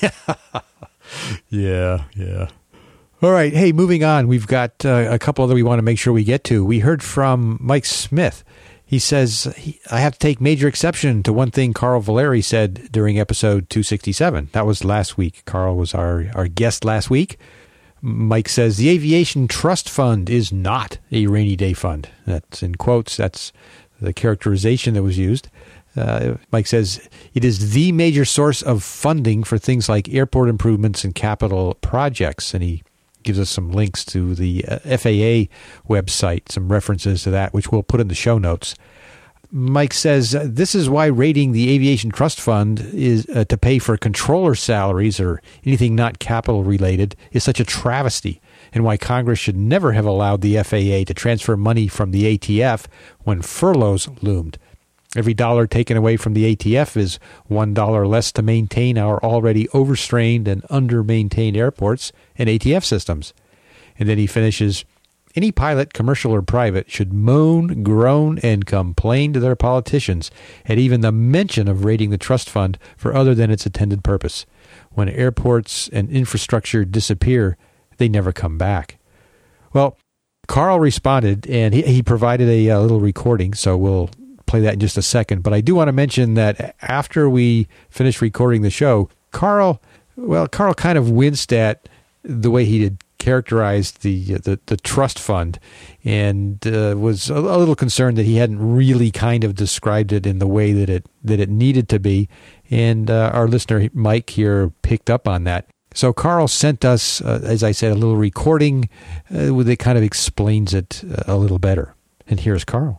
Yeah. All right. Hey, moving on. We've got a couple other we want to make sure we get to. We heard from Mike Smith. He says, I have to take major exception to one thing Carl Valeri said during episode 267. That was last week. Carl was our guest last week. Mike says, the Aviation Trust Fund is not a rainy day fund. That's in quotes. That's the characterization that was used. Mike says, it is the major source of funding for things like airport improvements and capital projects. And he gives us some links to the FAA website, some references to that, which we'll put in the show notes. Mike says, this is why raiding the Aviation Trust Fund is to pay for controller salaries or anything not capital related is such a travesty, and why Congress should never have allowed the FAA to transfer money from the ATF when furloughs loomed. Every dollar taken away from the ATF is $1 less to maintain our already overstrained and under-maintained airports and ATF systems. And then he finishes, any pilot, commercial or private, should moan, groan, and complain to their politicians at even the mention of raiding the trust fund for other than its intended purpose. When airports and infrastructure disappear, they never come back. Well, Carl responded, and he provided a little recording, so we'll play that in just a second. But I do want to mention that after we finished recording the show, Carl kind of winced at the way he had characterized the trust fund, and was a little concerned that he hadn't really kind of described it in the way that it needed to be. And our listener Mike here picked up on that. So Carl sent us, as I said, a little recording that kind of explains it a little better. And here's Carl.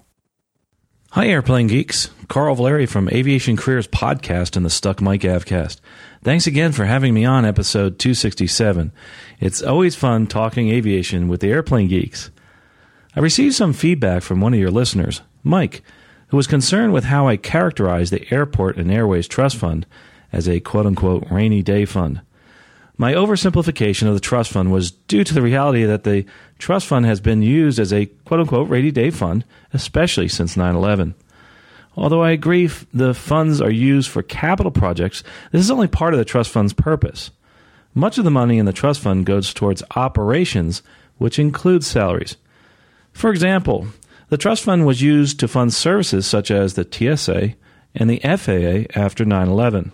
Hi, Airplane Geeks. Carl Valeri from Aviation Careers Podcast and the Stuck Mike Avcast. Thanks again for having me on episode 267. It's always fun talking aviation with the Airplane Geeks. I received some feedback from one of your listeners, Mike, who was concerned with how I characterized the Airport and Airways Trust Fund as a quote-unquote rainy day fund. My oversimplification of the trust fund was due to the reality that the trust fund has been used as a quote-unquote rainy day fund, especially since 9/11. Although I agree the funds are used for capital projects, this is only part of the trust fund's purpose. Much of the money in the trust fund goes towards operations, which includes salaries. For example, the trust fund was used to fund services such as the TSA and the FAA after 9/11.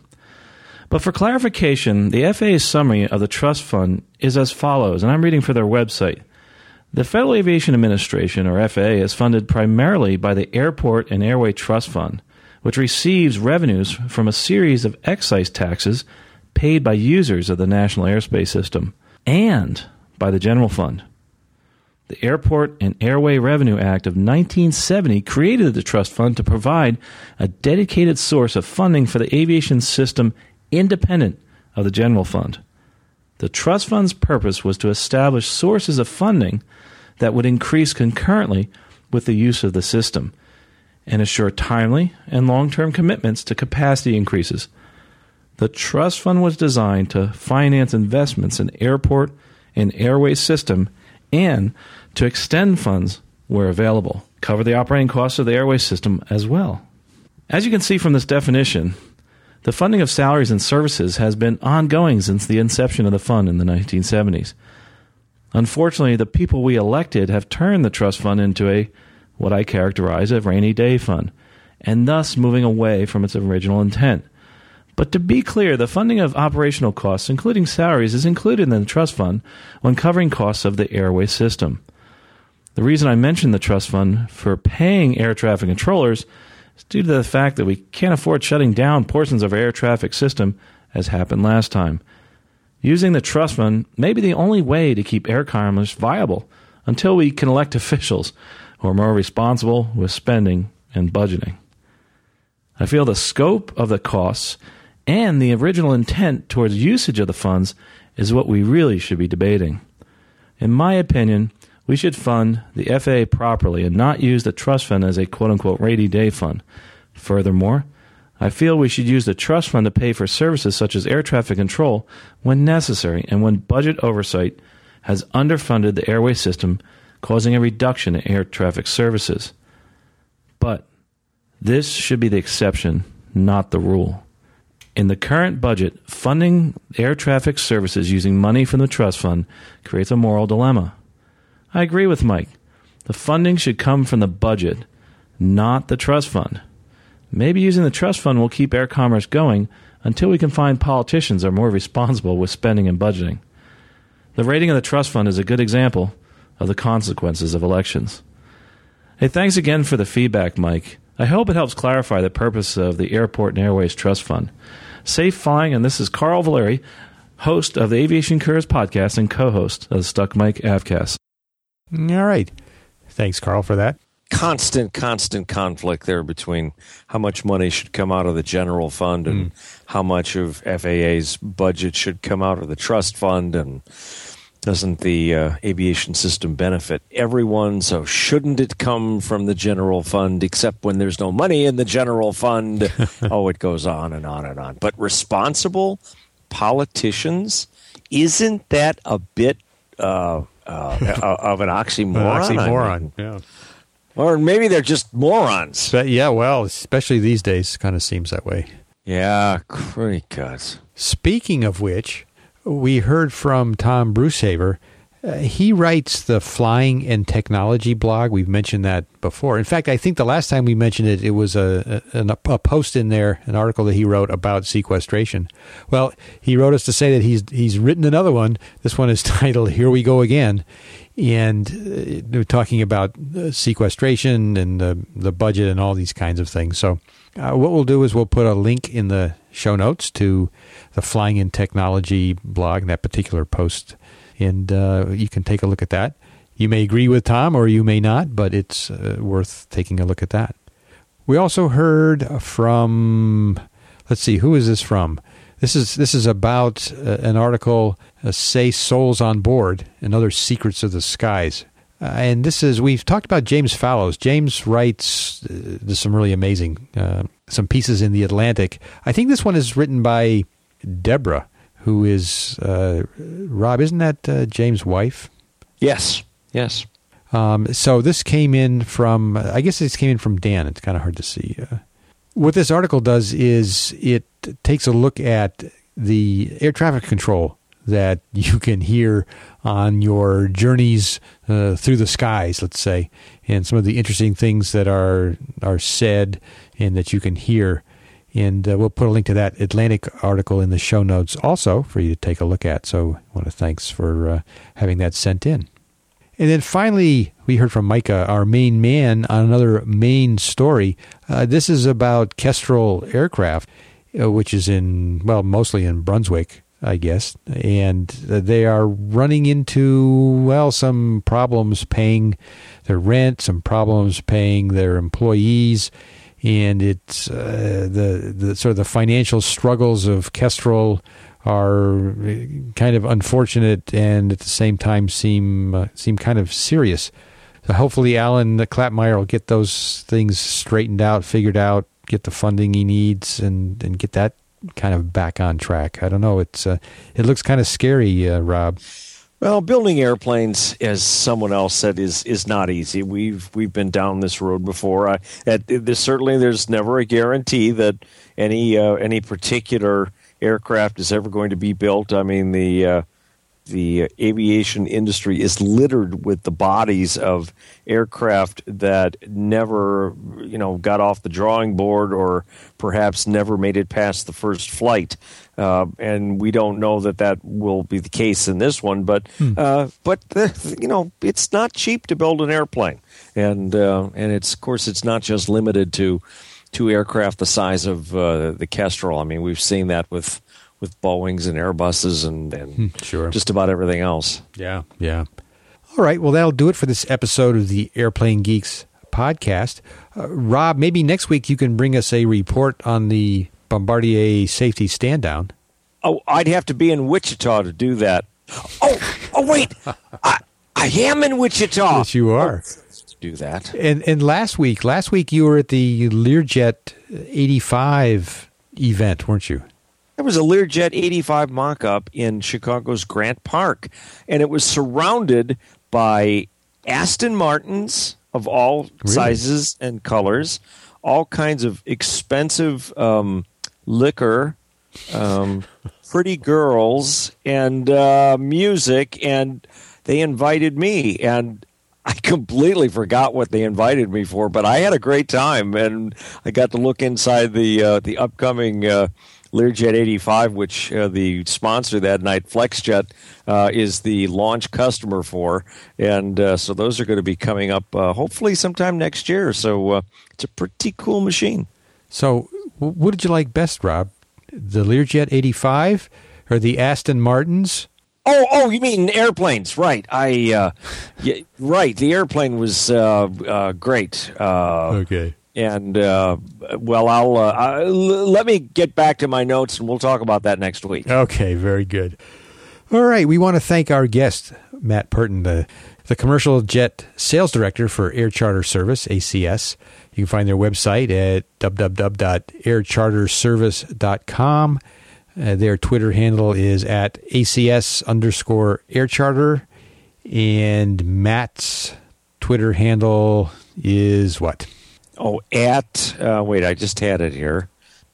But for clarification, the FAA's summary of the trust fund is as follows, and I'm reading for their website. The Federal Aviation Administration, or FAA, is funded primarily by the Airport and Airway Trust Fund, which receives revenues from a series of excise taxes paid by users of the National Airspace System, and by the General Fund. The Airport and Airway Revenue Act of 1970 created the trust fund to provide a dedicated source of funding for the aviation system independent of the General Fund. The trust fund's purpose was to establish sources of funding that would increase concurrently with the use of the system and assure timely and long-term commitments to capacity increases. The trust fund was designed to finance investments in airport and airway system and to extend funds where available, cover the operating costs of the airway system as well. As you can see from this definition, the funding of salaries and services has been ongoing since the inception of the fund in the 1970s. Unfortunately, the people we elected have turned the trust fund into what I characterize as a rainy day fund, and thus moving away from its original intent. But to be clear, the funding of operational costs, including salaries, is included in the trust fund when covering costs of the airway system. The reason I mentioned the trust fund for paying air traffic controllers is due to the fact that we can't afford shutting down portions of our air traffic system as happened last time. Using the trust fund may be the only way to keep air commerce viable until we can elect officials who are more responsible with spending and budgeting. I feel the scope of the costs and the original intent towards usage of the funds is what we really should be debating. In my opinion, we should fund the FAA properly and not use the trust fund as a quote-unquote rainy day fund. Furthermore, I feel we should use the trust fund to pay for services such as air traffic control when necessary and when budget oversight has underfunded the airway system, causing a reduction in air traffic services. But this should be the exception, not the rule. In the current budget, funding air traffic services using money from the trust fund creates a moral dilemma. I agree with Mike. The funding should come from the budget, not the trust fund. Maybe using the trust fund will keep air commerce going until we can find politicians are more responsible with spending and budgeting. The rating of the trust fund is a good example of the consequences of elections. Hey, thanks again for the feedback, Mike. I hope it helps clarify the purpose of the Airport and Airways Trust Fund. Safe flying, and this is Carl Valeri, host of the Aviation Careers Podcast and co-host of the Stuck Mike Avcast. All right. Thanks, Carl, for that. Constant conflict there between how much money should come out of the general fund and how much of FAA's budget should come out of the trust fund, and doesn't the aviation system benefit everyone? So shouldn't it come from the general fund, except when there's no money in the general fund? Oh, it goes on and on and on. But responsible politicians, isn't that a bit of an oxymoron? I mean, yeah. Or maybe they're just morons. But yeah, well, especially these days, kind of seems that way. Yeah, great guts. Speaking of which, we heard from Tom Brucehaver. He writes the Flying and Technology blog. We've mentioned that before. In fact, I think the last time we mentioned it, it was a post in there, an article that he wrote about sequestration. Well, he wrote us to say that he's written another one. This one is titled "Here We Go Again," and they're talking about sequestration and the budget and all these kinds of things. So what we'll do is we'll put a link in the show notes to the Flying and Technology blog, that particular post, and you can take a look at that. You may agree with Tom or you may not, but it's worth taking a look at that. We also heard from, let's see, who is this from? This is about an article, Say Souls on Board and Other Secrets of the Skies. And this is, we've talked about James Fallows. James writes some really amazing, some pieces in The Atlantic. I think this one is written by Deborah, who is, Rob, isn't that James' wife? Yes. So this came in from, I guess this came in from Dan. It's kind of hard to see. What this article does is it takes a look at the air traffic control that you can hear on your journeys through the skies, let's say, and some of the interesting things that are said and that you can hear. And we'll put a link to that Atlantic article in the show notes also for you to take a look at. So I want to thanks for having that sent in. And then finally, we heard from Micah, our main man, on another main story. This is about Kestrel Aircraft, which is mostly in Brunswick, I guess. And they are running into, some problems paying their rent, some problems paying their employees. And it's the sort of the financial struggles of Kestrel are kind of unfortunate and at the same time seem kind of serious. So hopefully Alan Klapmeyer will get those things straightened out, figured out, get the funding he needs, and get that kind of back on track. I don't know. It looks kind of scary, Rob. Well, building airplanes, as someone else said, is not easy. We've been down this road before. There's never a guarantee that any particular aircraft is ever going to be built. I mean, the aviation industry is littered with the bodies of aircraft that never, got off the drawing board or perhaps never made it past the first flight. And we don't know that will be the case in this one, but it's not cheap to build an airplane, and it's, of course, it's not just limited to aircraft the size of the Kestrel. I mean, we've seen that with Boeings and Airbuses and sure, just about everything else. Yeah. All right, well, that'll do it for this episode of the Airplane Geeks podcast. Rob, maybe next week you can bring us a report on the Bombardier safety stand-down. Oh, I'd have to be in Wichita to do that. Oh, wait. I am in Wichita. Yes, you are. do that. And last week you were at the Learjet 85 event, weren't you? There was a Learjet 85 mock-up in Chicago's Grant Park, and it was surrounded by Aston Martins of all sizes and colors, all kinds of expensive liquor, pretty girls, and music, and they invited me, and I completely forgot what they invited me for, but I had a great time, and I got to look inside the upcoming Learjet 85, which the sponsor that night, FlexJet, is the launch customer for. And so those are going to be coming up hopefully sometime next year. So it's a pretty cool machine. So what did you like best, Rob? The Learjet 85 or the Aston Martins? Oh, you mean airplanes, right. Yeah, right. The airplane was great. Okay. And, well, I'll let me get back to my notes, and we'll talk about that next week. Okay, very good. All right, we want to thank our guest, Matt Purton, the Commercial Jet Sales Director for Air Charter Service, ACS. You can find their website at www.aircharterservice.com. Their Twitter handle is at ACS_aircharter, and Matt's Twitter handle is what? Oh, at, wait, I just had it here.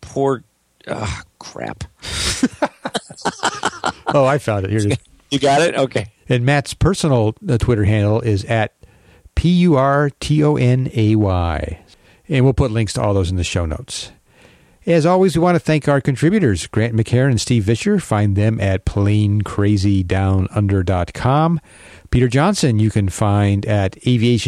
Crap. Oh, I found it. Here it is. You got it? Okay. And Matt's personal Twitter handle is at PURTONAY. And we'll put links to all those in the show notes. As always, we want to thank our contributors, Grant McHerron and Steve Vischer. Find them at planecrazydownunder.com. Peter Johnson, you can find at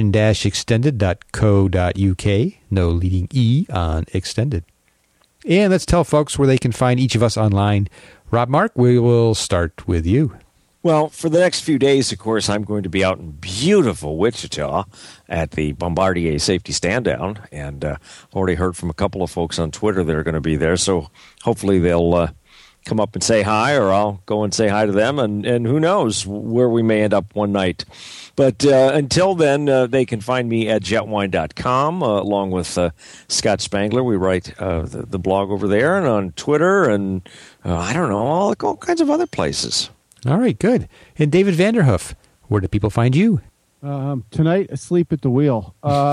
aviation-extended.co.uk. No leading E on extended. And let's tell folks where they can find each of us online. Rob Mark, we will start with you. Well, for the next few days, of course, I'm going to be out in beautiful Wichita at the Bombardier Safety Stand-Down, and I've already heard from a couple of folks on Twitter that are going to be there, so hopefully they'll come up and say hi, or I'll go and say hi to them, and who knows where we may end up one night. But until then, they can find me at jetwine.com, along with Scott Spangler. We write the blog over there, and on Twitter, and I don't know, all kinds of other places. All right, good. And David Vanderhoof, where do people find you? Tonight, asleep at the wheel.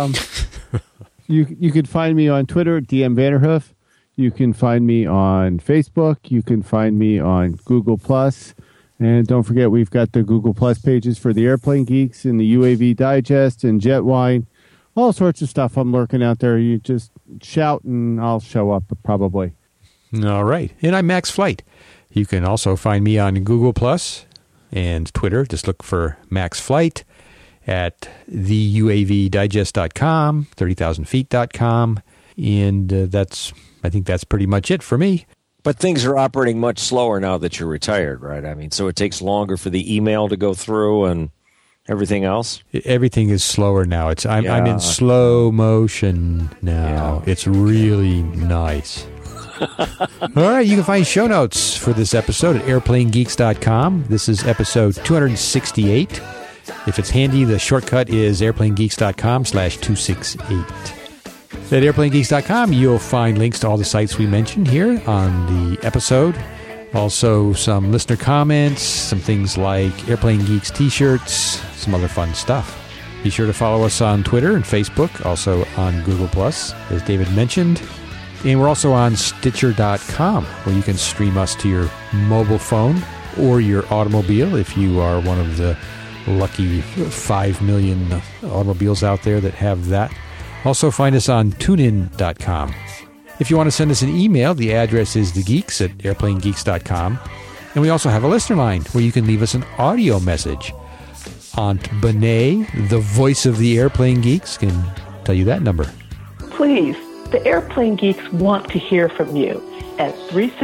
You can find me on Twitter, DM Vanderhoof. You can find me on Facebook. You can find me on Google+. And don't forget, we've got the Google Plus pages for the Airplane Geeks and the UAV Digest and Jetwine. All sorts of stuff I'm lurking out there. You just shout and I'll show up probably. All right. And I'm Max Flight. You can also find me on Google Plus and Twitter. Just look for Max Flight at theuavdigest.com, 30,000feet.com. And I think that's pretty much it for me. But things are operating much slower now that you're retired, right? I mean, so it takes longer for the email to go through and everything else? Everything is slower now. I'm in slow motion now. Yeah. It's really nice. All right, you can find show notes for this episode at airplanegeeks.com. This is episode 268. If it's handy, the shortcut is airplanegeeks.com/268. At airplanegeeks.com, you'll find links to all the sites we mentioned here on the episode. Also, some listener comments, some things like Airplane Geeks t-shirts, some other fun stuff. Be sure to follow us on Twitter and Facebook, also on Google+, as David mentioned. And we're also on Stitcher.com, where you can stream us to your mobile phone or your automobile if you are one of the lucky 5 million automobiles out there that have that. Also find us on TuneIn.com. If you want to send us an email, the address is thegeeks@airplanegeeks.com. And we also have a listener line where you can leave us an audio message. Aunt Benet, the voice of the Airplane Geeks, can tell you that number. Please, the Airplane Geeks want to hear from you at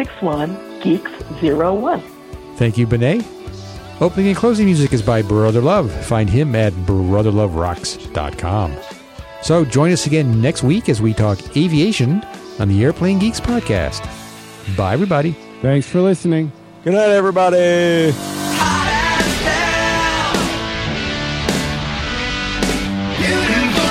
361-GEEKS-01. Thank you, Benet. Opening and closing music is by Brother Love. Find him at brotherloverocks.com. So join us again next week as we talk aviation on the Airplane Geeks podcast. Bye, everybody. Thanks for listening. Good night, everybody. Beautiful.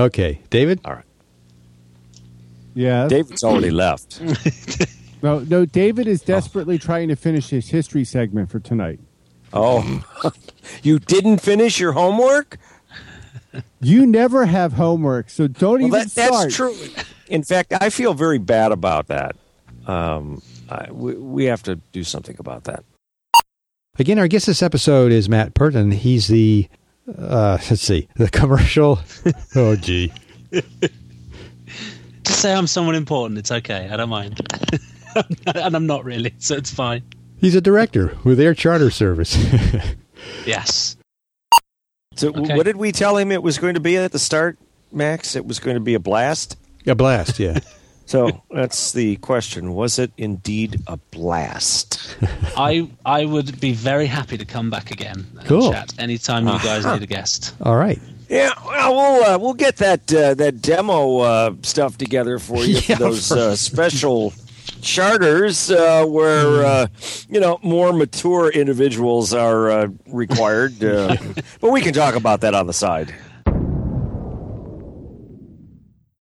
Okay, David? All right. Yeah. David's already left. No, David is desperately trying to finish his history segment for tonight. Oh, you didn't finish your homework? You never have homework, so don't even start. That's true. In fact, I feel very bad about that. We have to do something about that. Again, our guest this episode is Matt Purton. He's the, the commercial. Oh, gee. Just say I'm someone important. It's okay. I don't mind. And I'm not really, so it's fine. He's a director with Air Charter Service. Yes. So what did we tell him it was going to be at the start, Max? It was going to be a blast? A blast, yeah. So that's the question. Was it indeed a blast? I would be very happy to come back again and chat anytime you guys need a guest. All right. Yeah, well, we'll get that demo stuff together for you for those special charters where more mature individuals are required. But we can talk about that on the side.